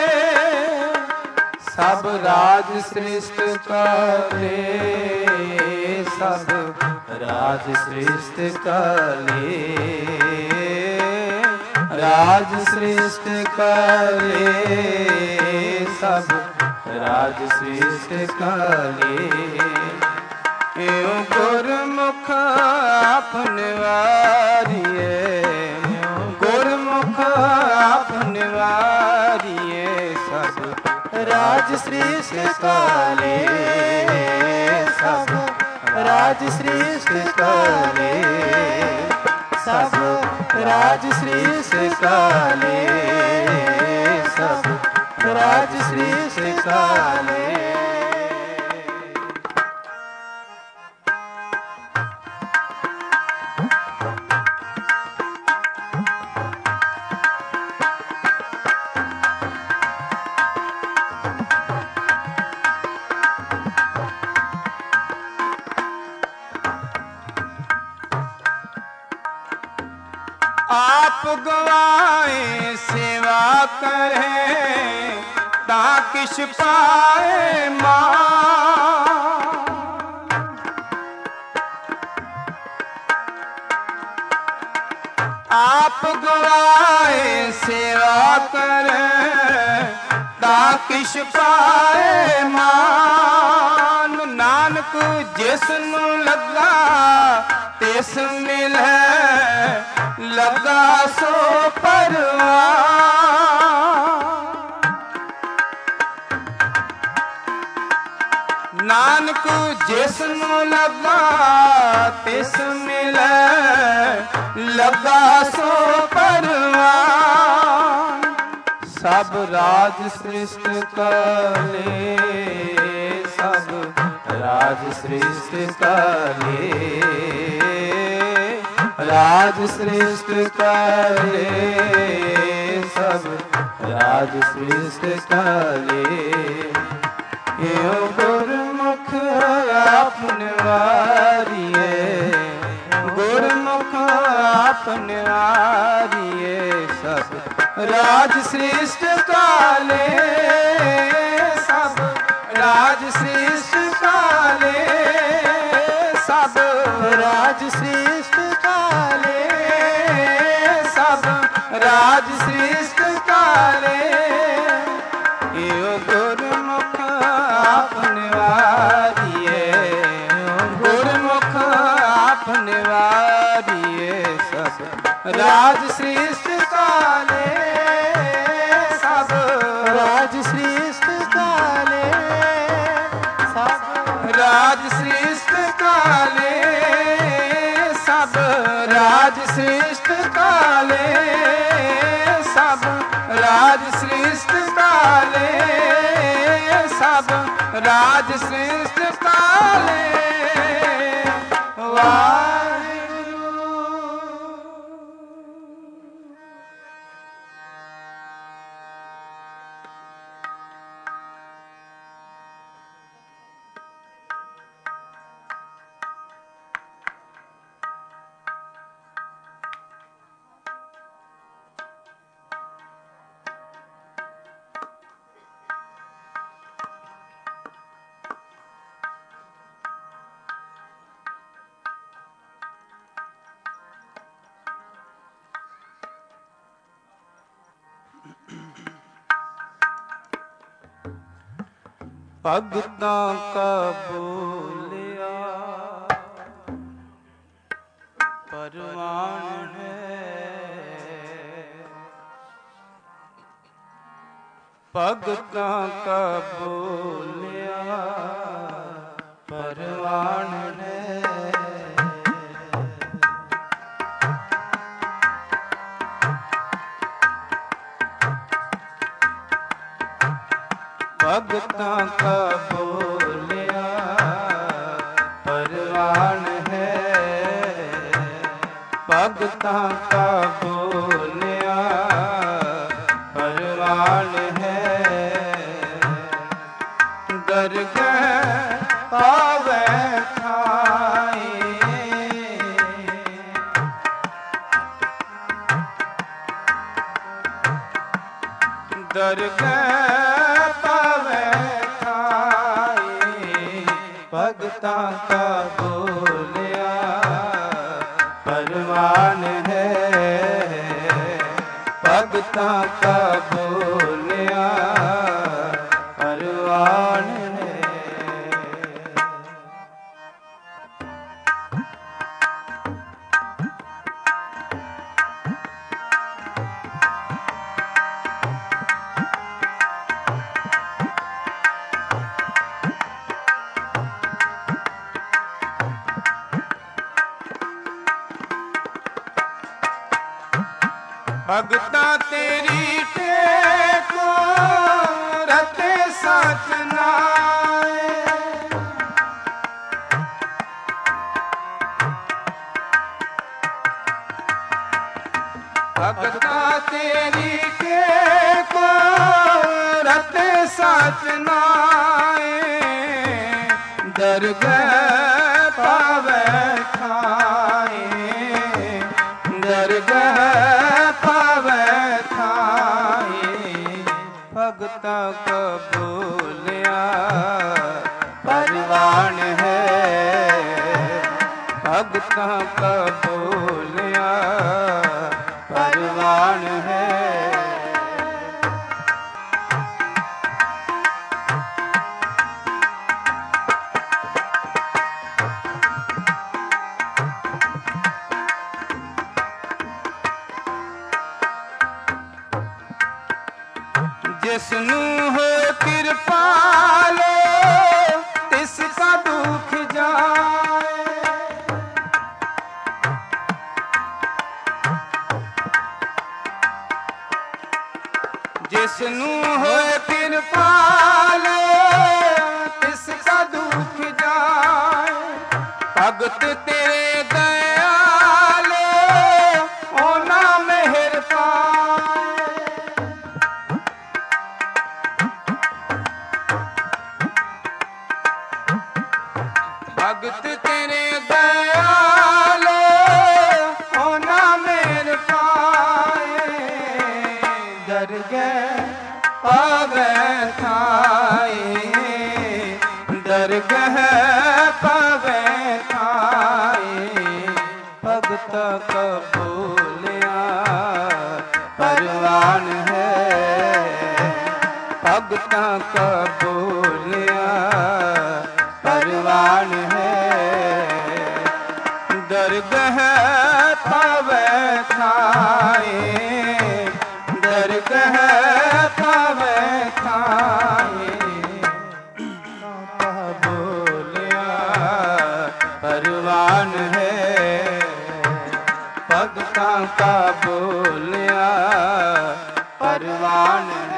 सब राज श्रेष्ठ काले, सब राज श्रेष्ठ काले, राज श्रेष्ठ काले, सब राज श्रेष्ठ काले। एवं गुरमुख आपन वारिये, गुरमुख आपन वारिये। सब राज श्रेष्ठ काले, सब राज श्रेष्ठ काले, सब राज श्रेष्ठ काले, सब राज श्रेष्ठ काले। आप गवाए सेवा करे ता किश पाए मान। आप गवाए सेवा करे ता किश पाए मान। नानक जिसनु लगा तिस मिले लगा सो परवान। नानक जिसनु लगा तिस मिले लगा सो परवान। सब राज सृष्ट कले सब राज सृष्ट कले राज सृष्ट कले सब राज सृष्ट कले। यो गुरमुख आपन वारिए गुरमुख आपन वारिए सब राज सृष्ट काले सब राज सृष्ट काले सब राज सृष्ट काले सब राज सृष्ट काले। यो गुरमुख आपन वारिए गुरमुख आपन वारिए सब राज सृष्ट काले सब राज सृष्ट काले सब राज सृष्ट काले सब राज सृष्ट काले सब राज सृष्ट काले सब राज सृष्ट काले। ਭਗਤਾਂ ਕਾ ਬੋਲਿਆ ਪਰਵਾਨ ਹੈ। ਭਗਤਾਂ ਕਾ ਬੋਲਿਆ ਪਰਵਾਨ ਹੈ। भगतां का बोलिया परवान है। भगतां का बोलिया परवान है। दरगह पावे ठाई दरगह भगतां का बोलिया परवान है। भगतां का बोलिया परवान है। भगता तेरी टेको रते साथ नाए। भगता तेरी टेको रते साथ नाए। दरगह पावे ठाए दरगह जिसनु हो कृपाल तिसका दुख जाए। जिसनु हो कृपाल तिसका दुख जाए। भगत तेरे दयाल ओना मेहर पाए। भगत तेरे दयाल ओना मेहर पाए। दरगह पावे थाए। दरगह पावे थाए। भगत कबूलिया परवान है। भगत कबूलिया परवान है। दरगह पावे थाए। दरगह पावे थाए। बोलिया परवान है। भगतां का बोलिया परवान है।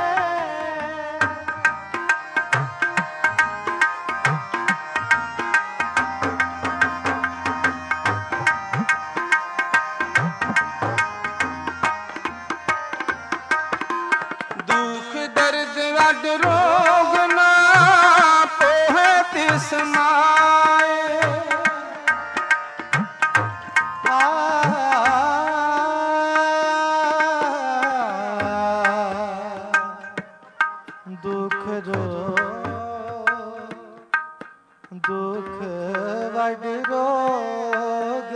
दुख दर्द वड रोग ना पोहे तिस माए। दुख रो दुख वड रोग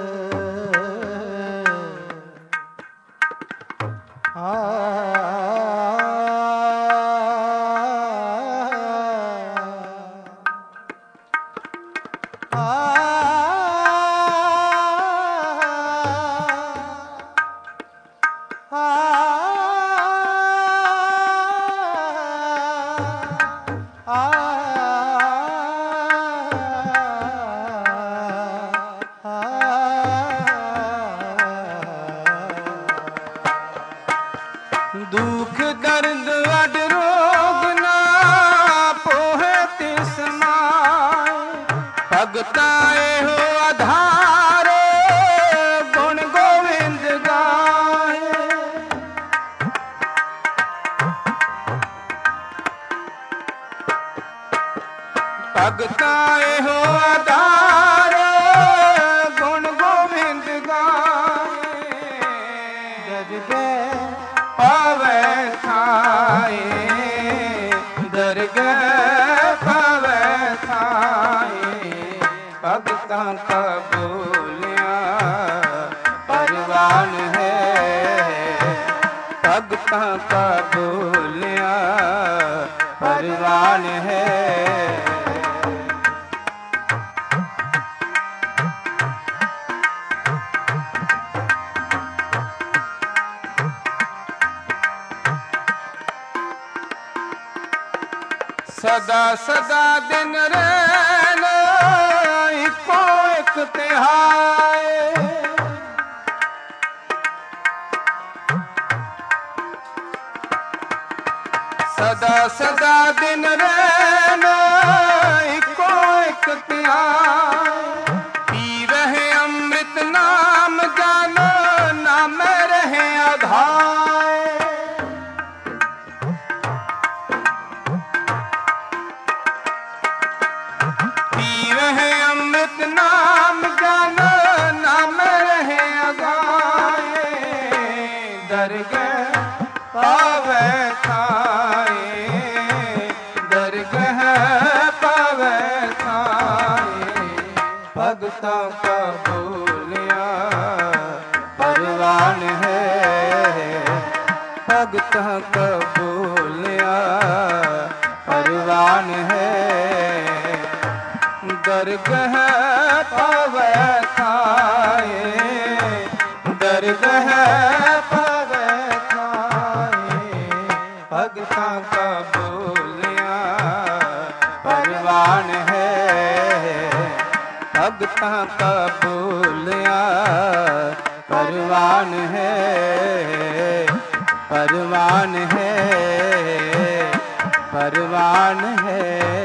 दुख दर्द वड रोग ना पोहे तिस माए। भगताए हो आधार गुण गोविंद गाए। भगताए हो आधार गुण गोविंद गाए। दरगह पावे थाए। दरगह पावे थाए। भगतां का बोलिया परवान है। भगतां का बोलिया परवान है। सदा सदा दिन रैन इको एक तिहाए। सदा सदा दिन रैन इको एक तिहाए। पी रहे अमृत नाम जानो नाम रहे आधाए। अमृत नाम जानो नाम रहे अगाए। दरगह पावे थाए। दरगह पावे थाए। भगतां का बोलिया परवान है। भगतां का बोलिया परवान है। दरगह पावे थाए। दरगह पावे थाए। भगत परवान है भगतां का बोलिया परवान है परवान है परवान है।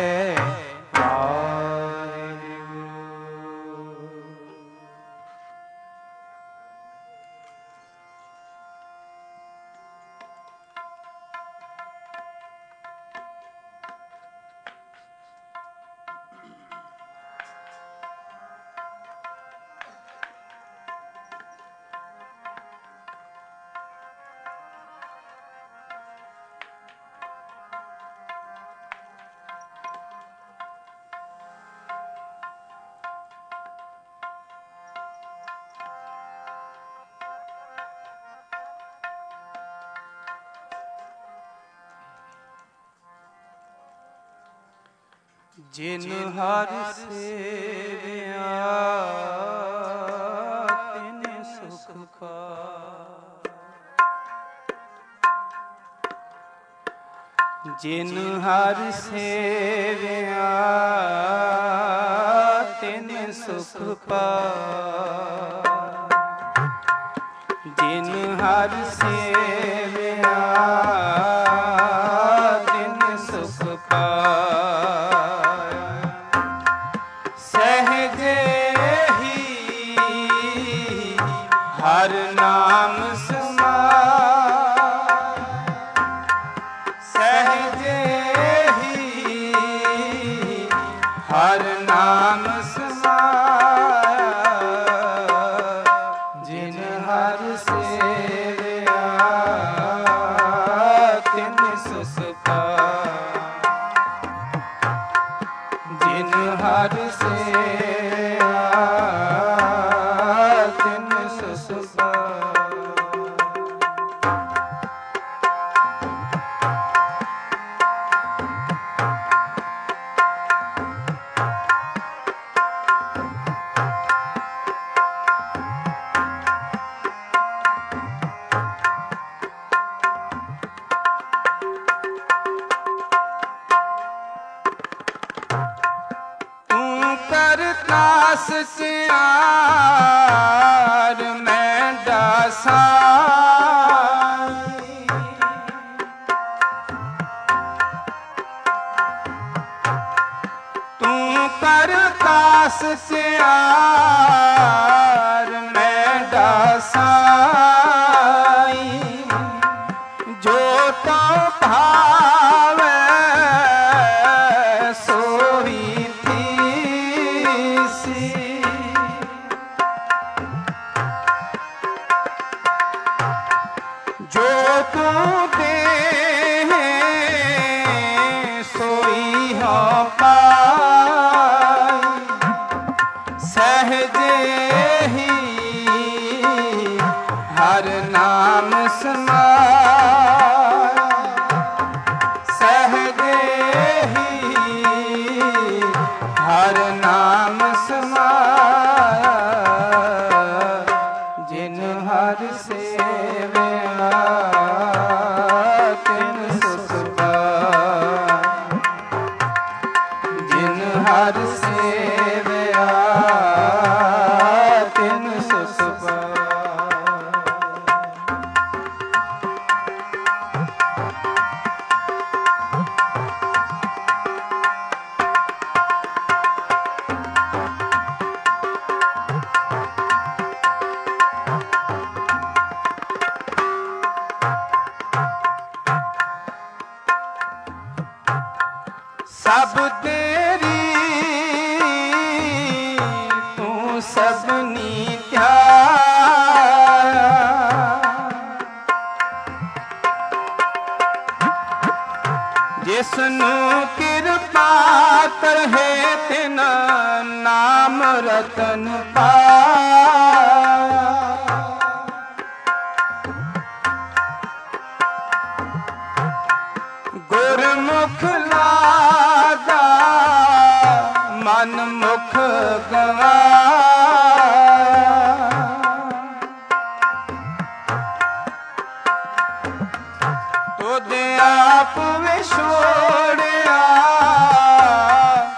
जिन हर सेविया तिन सुख पाए जिन हर सेविया तिन सुख पाए जिन हर सेविया तिन सुख पाए सहजे ही हर नाम समाए सहजे ही हर नाम समाए जिन हर सेविया तिन सुख पाए जिन हर सेविया तिन सुख पाए। करतास सियार मैं दासाई तू करतास सियार मैं दासाई जो तो भावे सोही जो तू दे सोई हो पाई सहजे ही हर नाम समाए सहजे ही हर नाम समाए जिन हर सेविया तिन सुख पाए जिन हर सेविया तिन सुख पाए। सब तेरी तू सबनी त्याया जिसनु कृपा करहे तिन नाम रतन पाया गुरमुख लागा मन मुख गवाया तुझ आप विछोड़िया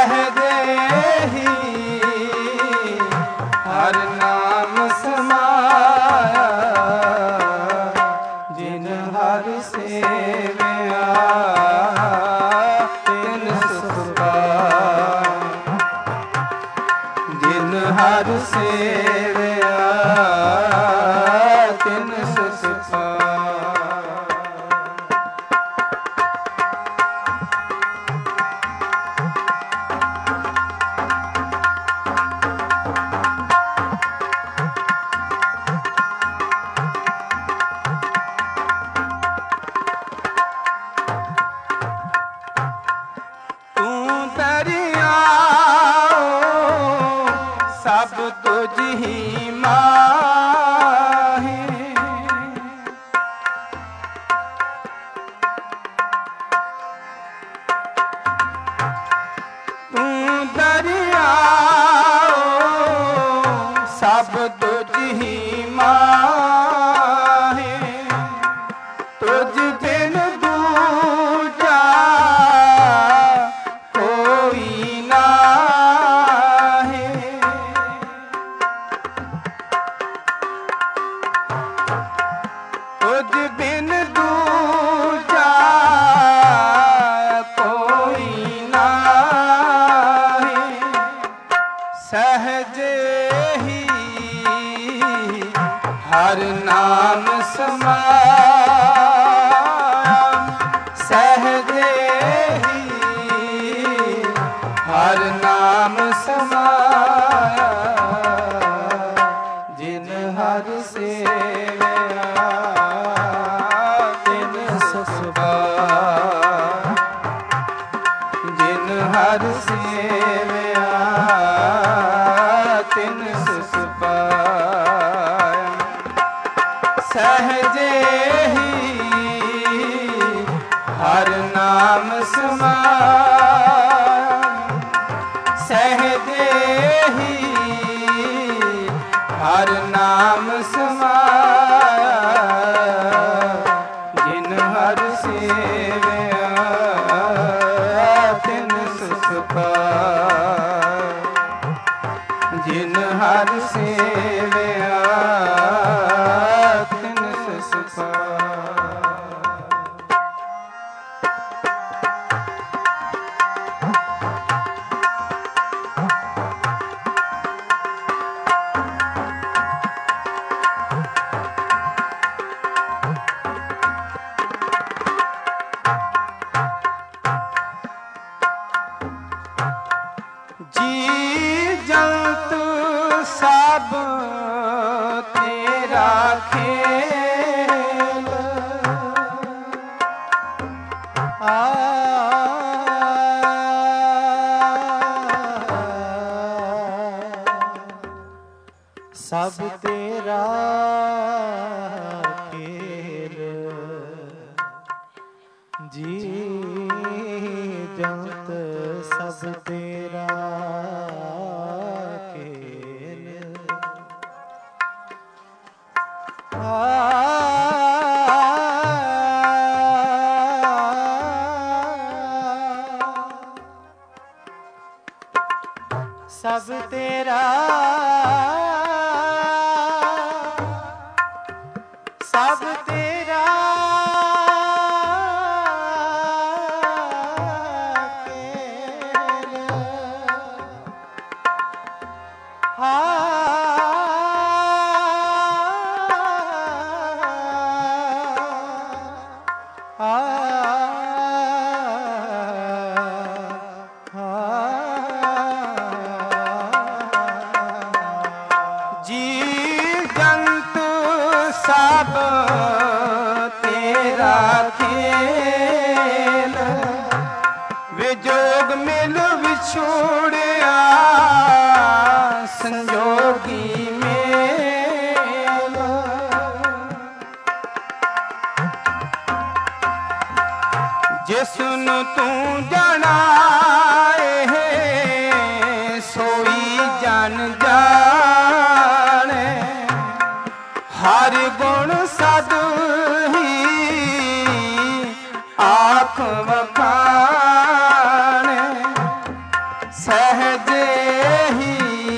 सहजे ही हर नाम समाया, जिन हर सेवया तिन सुख पाया, जिन हर सेवया तिन सुख पाया। सब तुझ ही माहे, तू दरिया सब तुझ ही माहे, तुझ बिन दूजा कोई ना, तुझ बिन दूजा कोई नाहि, सहजे ही हर नाम समाया, सहजे ही हर नाम समाया, जिन हर सेवया तिन सुख पाया, जिन हर सेवया तिन सुख पाया, सहजे ही हर नाम समाया, सहजे ही हर नाम समाया, जिन हर सेवया तिन सुख पाया, जिन हर सेवया तिन सुख पाया। जी जंतु सब तेरा खेल, सब तेरा खेल, जी जंत सब तेरा खेल, सब तेरा, सब तेरा खेल, जी जंतु सब तेरा खेल, विजोग मिल विछोड़िया संजोगी मेल, जिसनु तू जनाए सोई जन जाने, हर गुण सद ही आँख वखाने, सहजे ही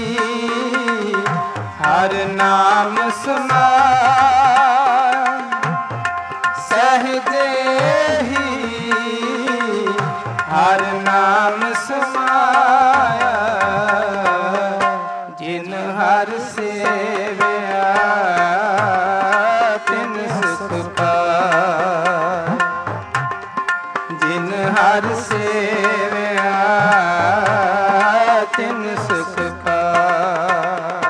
हर नाम समाया, सहजे ही हर नाम समाया, जिन हर सेवया तिन सुख पाया, जिन हर सेवया तिन सुख पाया।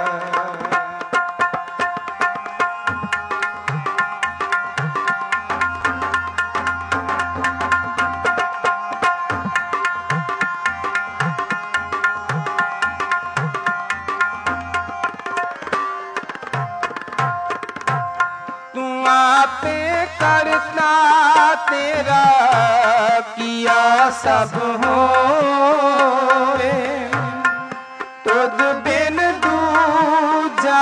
तू आपे करता तेरा किया सब होए, तुद बिन दूजा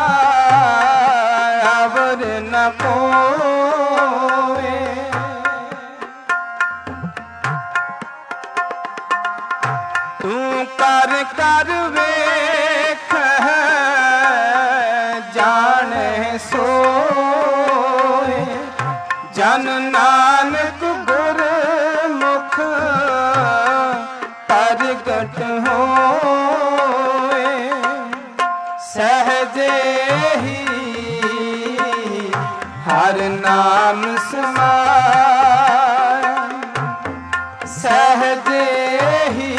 अवर न कोए। तू कर कर वेख जाने सोए, जन नानक गुरमुख प्रगट होए, सहजे ही हर नाम समाया, सहजे ही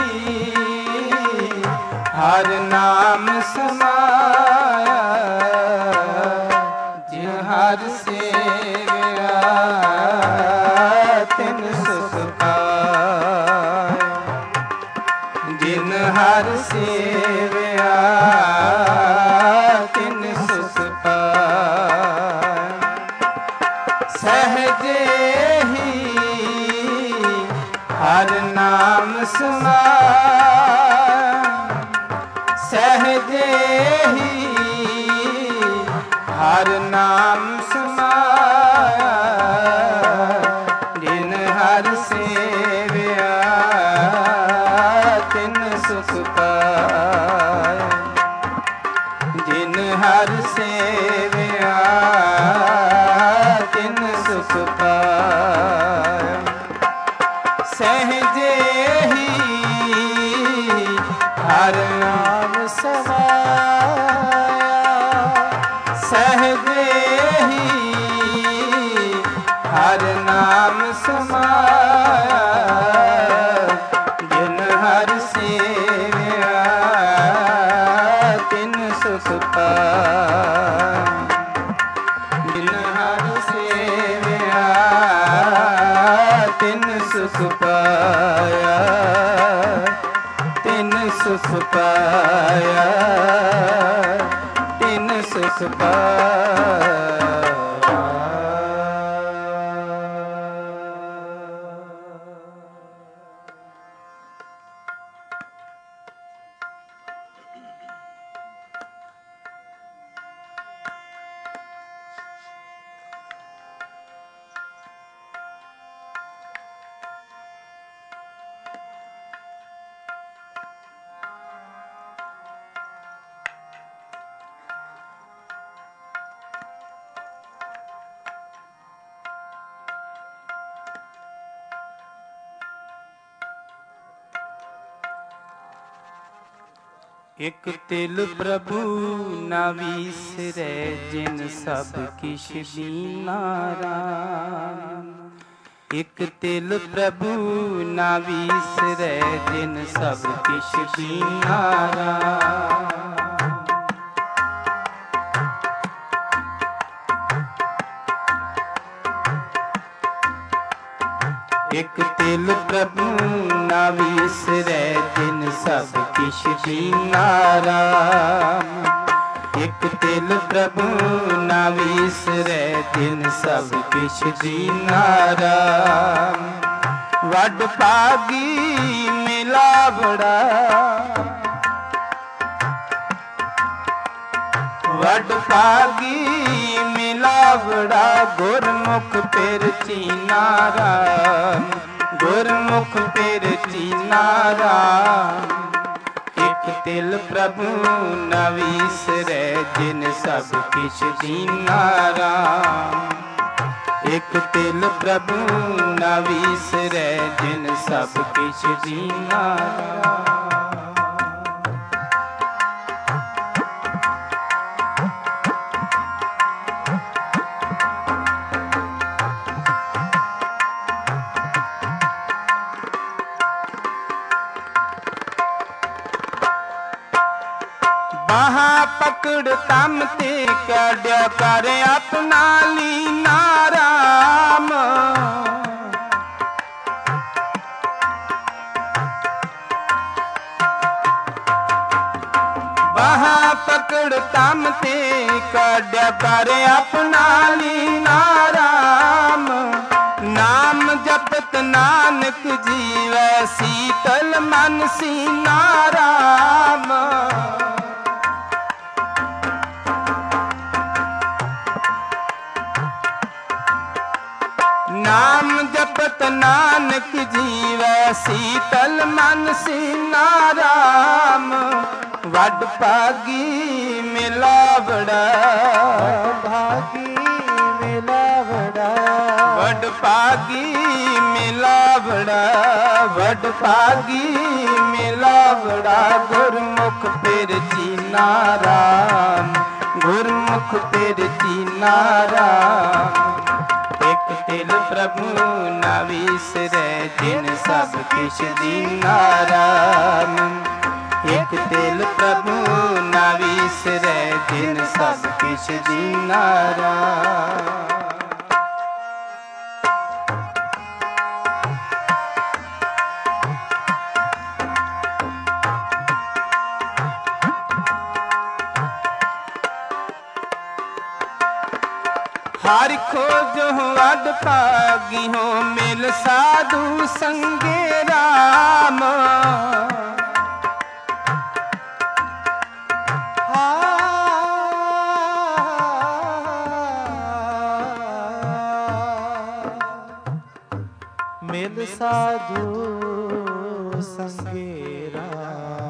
हर नाम समाया, जिन हर सेवया तिन सुख पाया, जिन हर सेवया तिन सुख पाया, सहजे ही हर नाम समाया, सहजे ही हर नाम समाया, जिन हर सेवया तिन सुख पाया, जिन हर सेवया तिन सुख पाया, सहजे ही हर नाम समाया, सहजे ही हर नाम समाया, जिन हर सेवया तिन सुख पाया, जिन हर सेवया तिन सुख पाया, तिन सुख पाया, तिन सुख पाया। ਇਕ ਤਿਲ ਪ੍ਰਭੂ ਨਾ ਵੀਸਰੈ, ਜਿਨ ਸਭ ਕਿਛ ਦੀਨਾ ਰਾਮ। ਇਕ ਤਿਲ ਪ੍ਰਭੂ ਨਾ ਵੀਸਰੈ, ਜਿਨ ਸਭ ਕਿਛ ਦੀਨਾ ਰਾਮ। ਇਕ ਤਿਲ ਪ੍ਰਭੂ ਨਾ ਵੀਸਰੈ, ਜਿਨ ਸਭ ਕਿਛ ਦੀਨਾ ਰਾਮ। ਇਕ ਤਿਲ ਪ੍ਰਭੂ ਨਾ ਵੀਸਰੈ, ਜਿਨ ਸਭ ਕਿਛ ਦੀਨਾ ਰਾਮ। ਵੱਡ ਭਾਗੀ ਮਿਲਾਵੜਾ, ਵੱਡ ਭਾਗੀ ਮਿਲਾਵੜਾ, ਗੁਰਮੁਖ ਫਿਰ ਚੀਨਾ ਰਾਮ, ਗੁਰਮੁਖ ਫਿਰ ਚੀਨਾ ਰਾਮ। तिल प्रभु न विसरै जिन सब किछ दीना राम। एक तिल प्रभु न विसरै जिन सब किछ दीना राम। बाहा पकड़ तम ते कड्या कर अपना लीना राम। बाहा पकड़ तम ते कड्या कर अपना लीना राम। नाम जपत नानक जीवै शीतल मन सीना राम। नाम जपत नानक जीवै शीतल मन सीना राम। वड भागी मिलावड़ा भागी मिलावड़ा वड भागी मिलावड़ा वड भागी मिलावड़ा। गुरमुख फिर चीना राम गुरमुख फिर चीना राम। एक तिल प्रभु न विसरै जिन सब किछ दीना राम। एक तिल प्रभु न विसरै जिन सब किछ दीना राम। हर खोजो अड भागी हो मिल साधु संगे राम। मिल साधु संगे राम।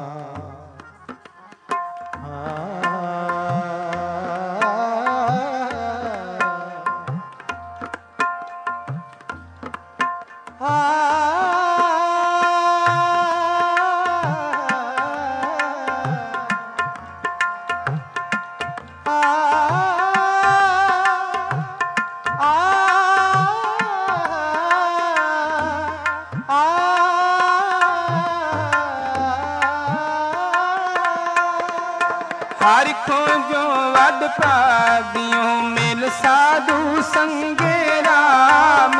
हर खोजो अड भागियों मिल साधु संगे राम।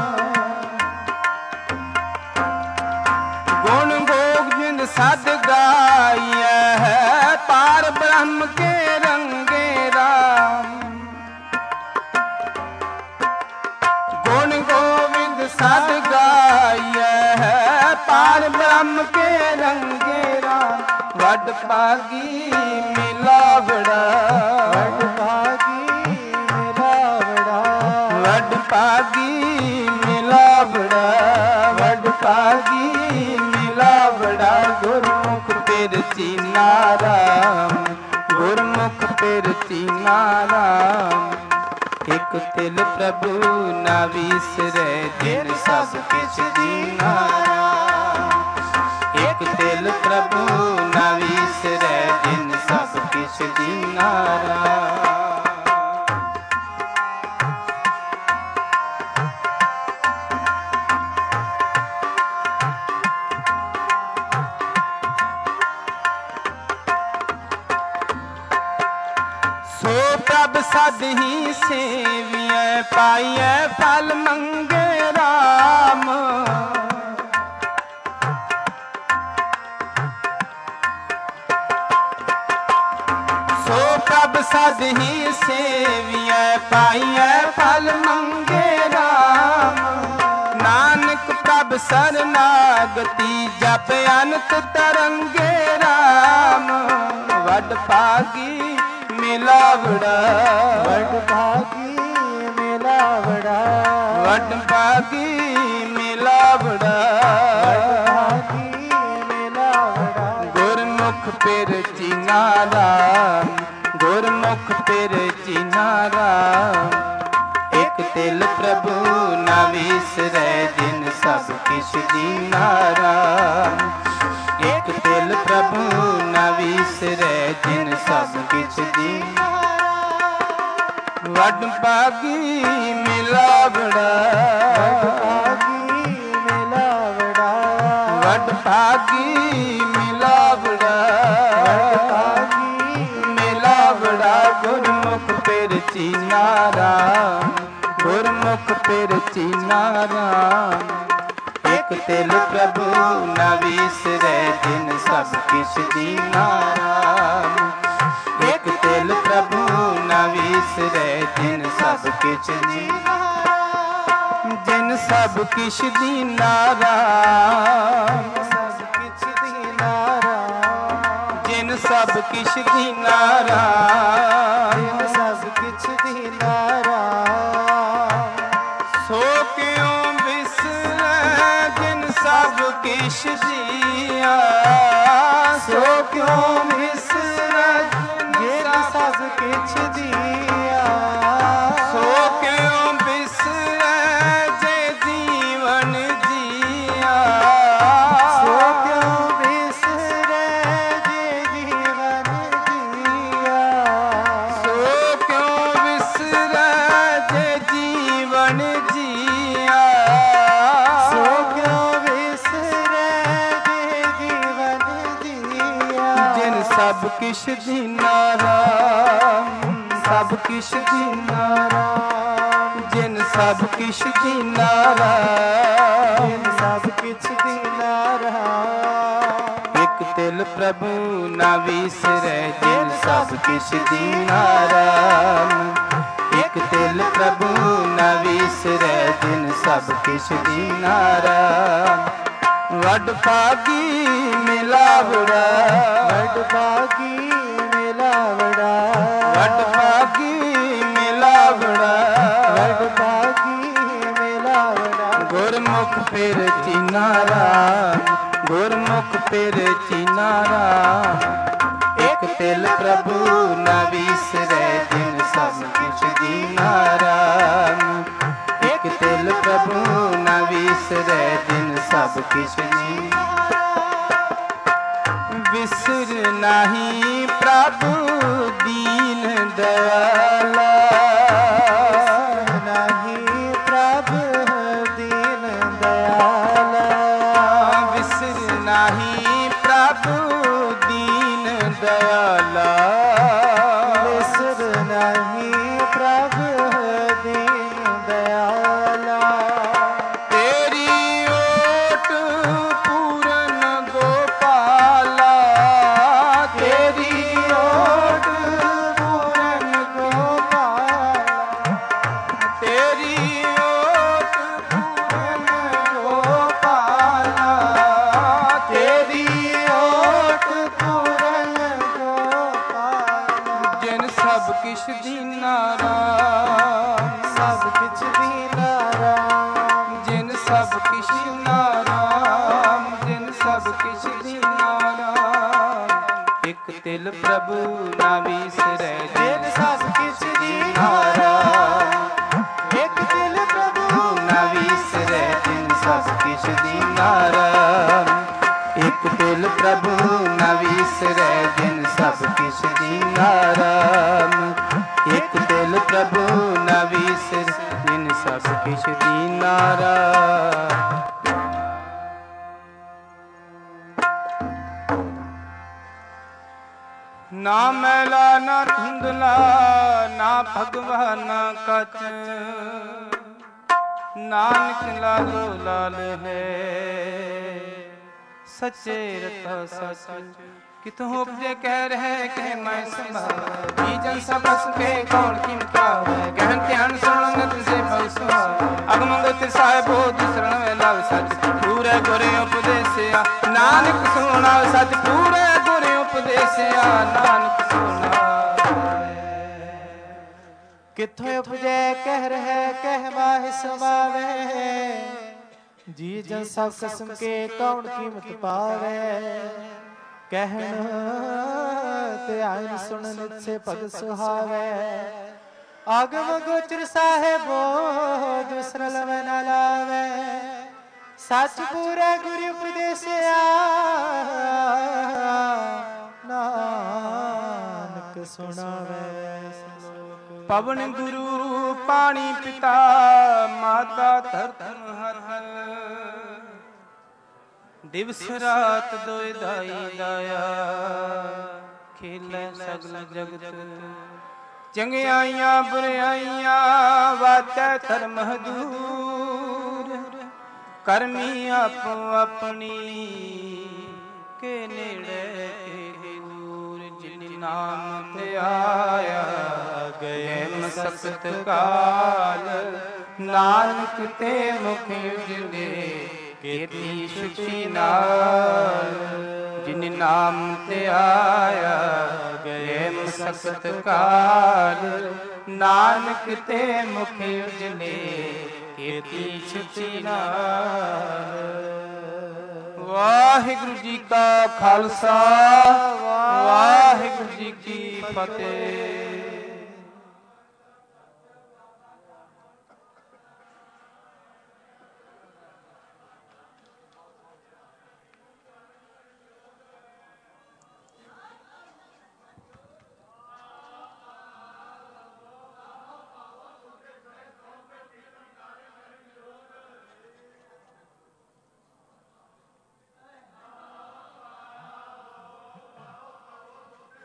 गुण गोविंद सद गाइए है पार ब्रह्म के रंगे राम। गुण गोविंद सद गाइए है पार ब्रह्म के रंगे राम। वड भागी मिलावड़ा वड भागी मिलावड़ा वड भागी मिलावड़ा वड भागी मिलावड़ा। गुरमुख फिर चीना राम गुरमुख फिर चीना राम। एक तिल प्रभु न विसरै जिन सब किछ दीना राम। एक तिल प्रभु न विसरै जिन सब किछ दीना राम। सो प्रभ सद ही सेवियै पाइयै फल मंगे राम। सो प्रभ सद ही सेवियै पाइयै फल मंगे राम। नानक प्रभ सरनागति जप अनंत तरंगे राम। वड भागी मिलावड़ा वड भागी मिलावड़ा वड भागी मिलावड़ा वड भागी मिलावड़ा। गुरमुख ਫਿਰ ਚੀਨਾ ਰਾਮ, ਗੁਰਮੁਖ ਫਿਰ ਚੀਨਾ ਰਾਮ। ਇਕ ਤਿਲ ਪ੍ਰਭੂ ਨਾ ਵਿਸਰੈ, ਜਿਨ ਸਭ ਕਿਛ ਦੀਨਾ ਰਾਮ। ਇਕ ਤਿਲ ਪ੍ਰਭੂ ਨਾ ਵਿਸਰੈ, ਜਿਨ ਸਭ ਕਿਛ ਦੀਨਾ ਰਾਮ। ਵੱਡ ਭਾਗੀ ਮਿਲਾਵੜਾ, ਵੱਡ ਭਾਗੀ ਮਿਲਾਵੜਾ, ਮਿਲਾਵੜਾ। ਗੁਰਮੁਖ ਫਿਰ ਚੀਨਾ ਰਾਮ, ਗੁਰਮੁਖ ਫਿਰ ਚੀਨਾ ਰਾਮ। ਇਕ ਤਿਲ ਪ੍ਰਭੂ ਨਾ ਵਿਸਰੈ, ਜਿਨ ਸਭ ਕਿਛ ਦੀਨਾ ਰਾਮ। ਇਕ ਤਿਲ ਪ੍ਰਭੂ ਨਾ ਵਿਸਰੈ, ਜਿਨ ਸਭ ਕਿਛ ਦੀਨਾ ਰਾਮ। ਜਿਨ ਸਭ ਕਿਛ ਦੀਨਾ ਰਾਮ, ਸਭ ਕਿਛ ਦੀਨਾ ਰਾਮ। ਜਿਨ ਸਭ ਕਿਛ ਦੀਨਾ ਰਾਮ, ਜਿਨ ਸਭ ਕਿਛ ਦੀਨਾ ਰਾਮ। ਸੋ ਕਿਉ ਵਿਸਰੈ, ਜਿਨ ਸਭ ਕਿਛ ਦੀਆ। ਸੋ ਕਿਉ ਵਿਸਰੈ, ਜਿਨ ਸਭ ਕਿਛ ਦੀਆ। ਸੋ ਕਿਉ ਵਿਸਰੈ, ਜੇ ਜੀਵਨ ਜੀਆ। ਸੋ ਕਿਉ ਵਿਸਰੈ, ਜੇ ਜੀਵਨ ਜੀਆ। ਸੋ ਕਿਉ ਵਿਸਰੈ, ਜੇ ਜੀਵਨ ਜੀਆ। ਸੋ ਕਿਉ ਵਿਸਰੈ, ਜੇ ਜੀਵਨ ਜੀਆ। ਜਿਨ ਸਭ ਕਿਛ ਦੀਨਾ ਰਾਮ, ਸਭ ਕਿਛ ਦੀਨਾ ਰਾਮ। ਜਿਨ ਸਭ ਕਿਛ ਦੀਨਾ ਰਾਮ, ਜਿਨ ਸਭ ਕਿਛ ਦੀਨਾ ਰਾਮ। ਇਕ ਤਿਲ ਪ੍ਰਭੂ ਨਾ ਵਿਸਰੈ, ਜਿਨ ਸਭ ਕਿਛ ਦੀਨਾ ਰਾਮ। ਇਕ ਤਿਲ ਪ੍ਰਭੂ ਨਾ ਵਿਸਰੈ, ਜਿਨ ਸਭ ਕਿਛ ਦੀਨਾ ਰਾਮ। ਵੱਡ ਭਾਗੀ ਮਿਲਾਵੜਾ, ਵੱਡ ਭਾਗੀ ਮਿਲਾਵੜਾ, ਵੱਡ ਭਾਗੀ ਮਿਲਾਵੜਾ, ਵੱਡ ਭਾਗੀ ਮਿਲਾਵੜਾ। ਗੁਰਮੁਖ ਫਿਰ ਚੀਨਾ ਰਾਮ, ਗੁਰਮੁਖ ਫਿਰ ਚੀਨਾ ਰਾਮ। ਇਕ ਤਿਲ ਪ੍ਰਭੂ ਨਾ ਵਿਸਰੈ, ਜਿਨ ਸਭ ਕਿਛ ਦੀਨਾ ਰਾਮ। ਇਕ ਤਿਲ ਪ੍ਰਭੂ ਨਾ ਵਿਸਰੈ, ਜਿਨ ਸਭ ਕਿਛ ਦੀਨਾ ਰਾਮ। ਵਿਸਰ ਨਾਹੀ ਪ੍ਰਭੂ ਦੀਨ ਦਇਆਲਾ। ਨਾਹੀ ਪ੍ਰਭ ਦੀਨ ਦਇਆਲਾ। ਵਿਸਰ ਨਾਹੀ ਪ੍ਰਭੂ ਦੀਨ ਦਇਆਲਾ। ਵਿਸਰ ਨਾਹੀ ਪ੍ਰਭ ਦੀਨ ਦਇਆਲਾ। ਤੇਰੀ ਓਟ ਪੂਰਨ ਗੋਪਾਲਾ। ਤੇਰੀ ਓਟ ਪੂਰਨ ਗੋਪਾਲਾ। ਤੇਰੀ ਓਟ ਪੂਰਨ ਗੋਪਾਲਾ। ਤੇਰੀ ਓਟ ਪੂਰਨ ਗੋਪਾਲਾ। ਜਿਨ ਸਭ ਕਿਛ ਦੀਨਾ ਰਾਮ, ਸਭ ਕਿਛ ਦੀਨਾ ਰਾਮ। ਜਿਨ ਸਭ ਕਿਛ ਦੀਨਾ ਰਾਮ, ਜਿਨ ਸਭ ਕਿਛ ਦੀਨਾ ਰਾਮ। ਇਕ ਤਿਲ ਪ੍ਰਭੂ ਨਾ ਵਿਸਰੈ, ਜਿਨ ਸਭ ਕਿਛ ਦੀਨਾ ਰਾਮ। ਇਕ ਤਿਲ ਪ੍ਰਭੂ ਨਾ ਵਿਸਰੈ, ਜਿਨ ਸਭ ਕਿਛ ਦੀਨਾ ਰਾਮ। ਇਕ ਤਿਲ ਪ੍ਰਭੂ ਨਾ ਵਿਸਰੈ, ਜਿਨ ਸਭ ਕਿਛ ਦੀਨਾ ਰਾਮ। ਇਕ ਤਿਲ ਪ੍ਰਭੂ ਨਾ ਵਿਸਰੈ, ਜਿਨ ਸਭ ਕਿਛ ਦੀਨਾ ਰਾਮ। ਨਾ ਮੈਲਾ ਨਾ ਧੁੰਦਲਾ, ਨਾ ਭਗਵਾ ਨਾ ਕਚ। ਨਾਨਕ ਲਾਲੋ ਲਾਲ ਹੈ, ਸੱਚੇ ਰਤਾ ਸਚ। ਕਿਤੋਂ ਉਪਜੇ ਕਹਿ ਰਹਿ ਕਹਿ ਮੈਂ ਸੰਭਾਲ। ਜੀ ਜਨ ਸਭ ਸੁਖੇ ਕੌਣ ਕੀਮਤ ਪਾਵੈ। ਗਹਿਨ ਧਿਆਨ ਸੁਣ ਨਤ ਸੇ ਭਉ ਸੁਹਾਵੈ। ਅਗਮ ਗੋਚਰ ਸਾਹਿਬੋ ਦੁਸਰਨ ਵੇ ਲਵ ਸਚ। ਪੂਰੇ ਗੁਰੇ ਉਪਦੇਸਿਆ ਨਾਨਕ ਸੁਣਾ ਸਚ। ਪੂਰੇ ਗੁਰੇ ਉਪਦੇਸਿਆ ਨਾਨਕ ਸੁਣਾ। ਕਿੱਥੋਂ ਉਪਜੈ ਕਹਿ ਰਹਿ ਕਹਿ ਮਾਹਿ ਸਮਾਵੈ। ਜੀ ਜਨ ਸਭ ਕਸਮ ਕੇ ਕੌਣ ਕੀਮਤ ਪਾਵੈ। ਕਹਿਣ ਤੇ ਆਇਨ ਸੁਣ ਨਿਸੇ ਭਗ ਸੁਹਾਵੇ ਆਗਮ ਗੋਚਰ ਸਾਹਿਬੋ ਦੂਸਰਾ ਲਵੈ ਨਾ ਲਾਵੇ ਸੱਚ ਪੂਰਾ ਗੁਰੂ ਉਪਦੇਸਿਆ ਨਾਨਕ ਸੁਣਾਵੇ ਪਵਨ ਗੁਰੂ ਪਾਣੀ ਪਿਤਾ ਮਾਤਾ ਧਰਤਨ ਹਰ ਦਿਵਸ ਰਾਤ ਦੋਇ ਦਾਈ ਦਾਇਆ ਖੇਲੇ ਸਗਲ ਜਗਤ ਚੰਗਿਆਈਆਂ ਬੁਰਿਆਈਆਂ ਵਾਚੈ ਧਰਮ ਹਦੂਰ ਕਰਮੀ ਆਪੋ ਆਪਣੀ ਕੇ ਨੇੜੇ ਕੇ ਦੂਰ ਜਿਨ ਨਾਮ ਤੇ ਆਇਆ ਗਏ ਮਸਕਤ ਕਾਲ ਨਾਨਕ ਤੇ ਮੁਖ ਉਜਲੇ ਕੀਤੀ ਸੁਖੀ ਨਾਲ ਜਿਨ ਨਾਮ ਤੇ ਆਇਆ ਗਏ ਮਸਕਤ ਕਾਲ ਨਾਨਕ ਤੇ ਮੁਖ ਉਜਲੇ ਕੀਤੀ ਸੁਖੀ ਨਾਲ। ਵਾਹਿਗੁਰੂ ਜੀ ਕਾ ਖਾਲਸਾ ਵਾਹਿਗੁਰੂ ਜੀ ਕੀ ਫਤਿਹ।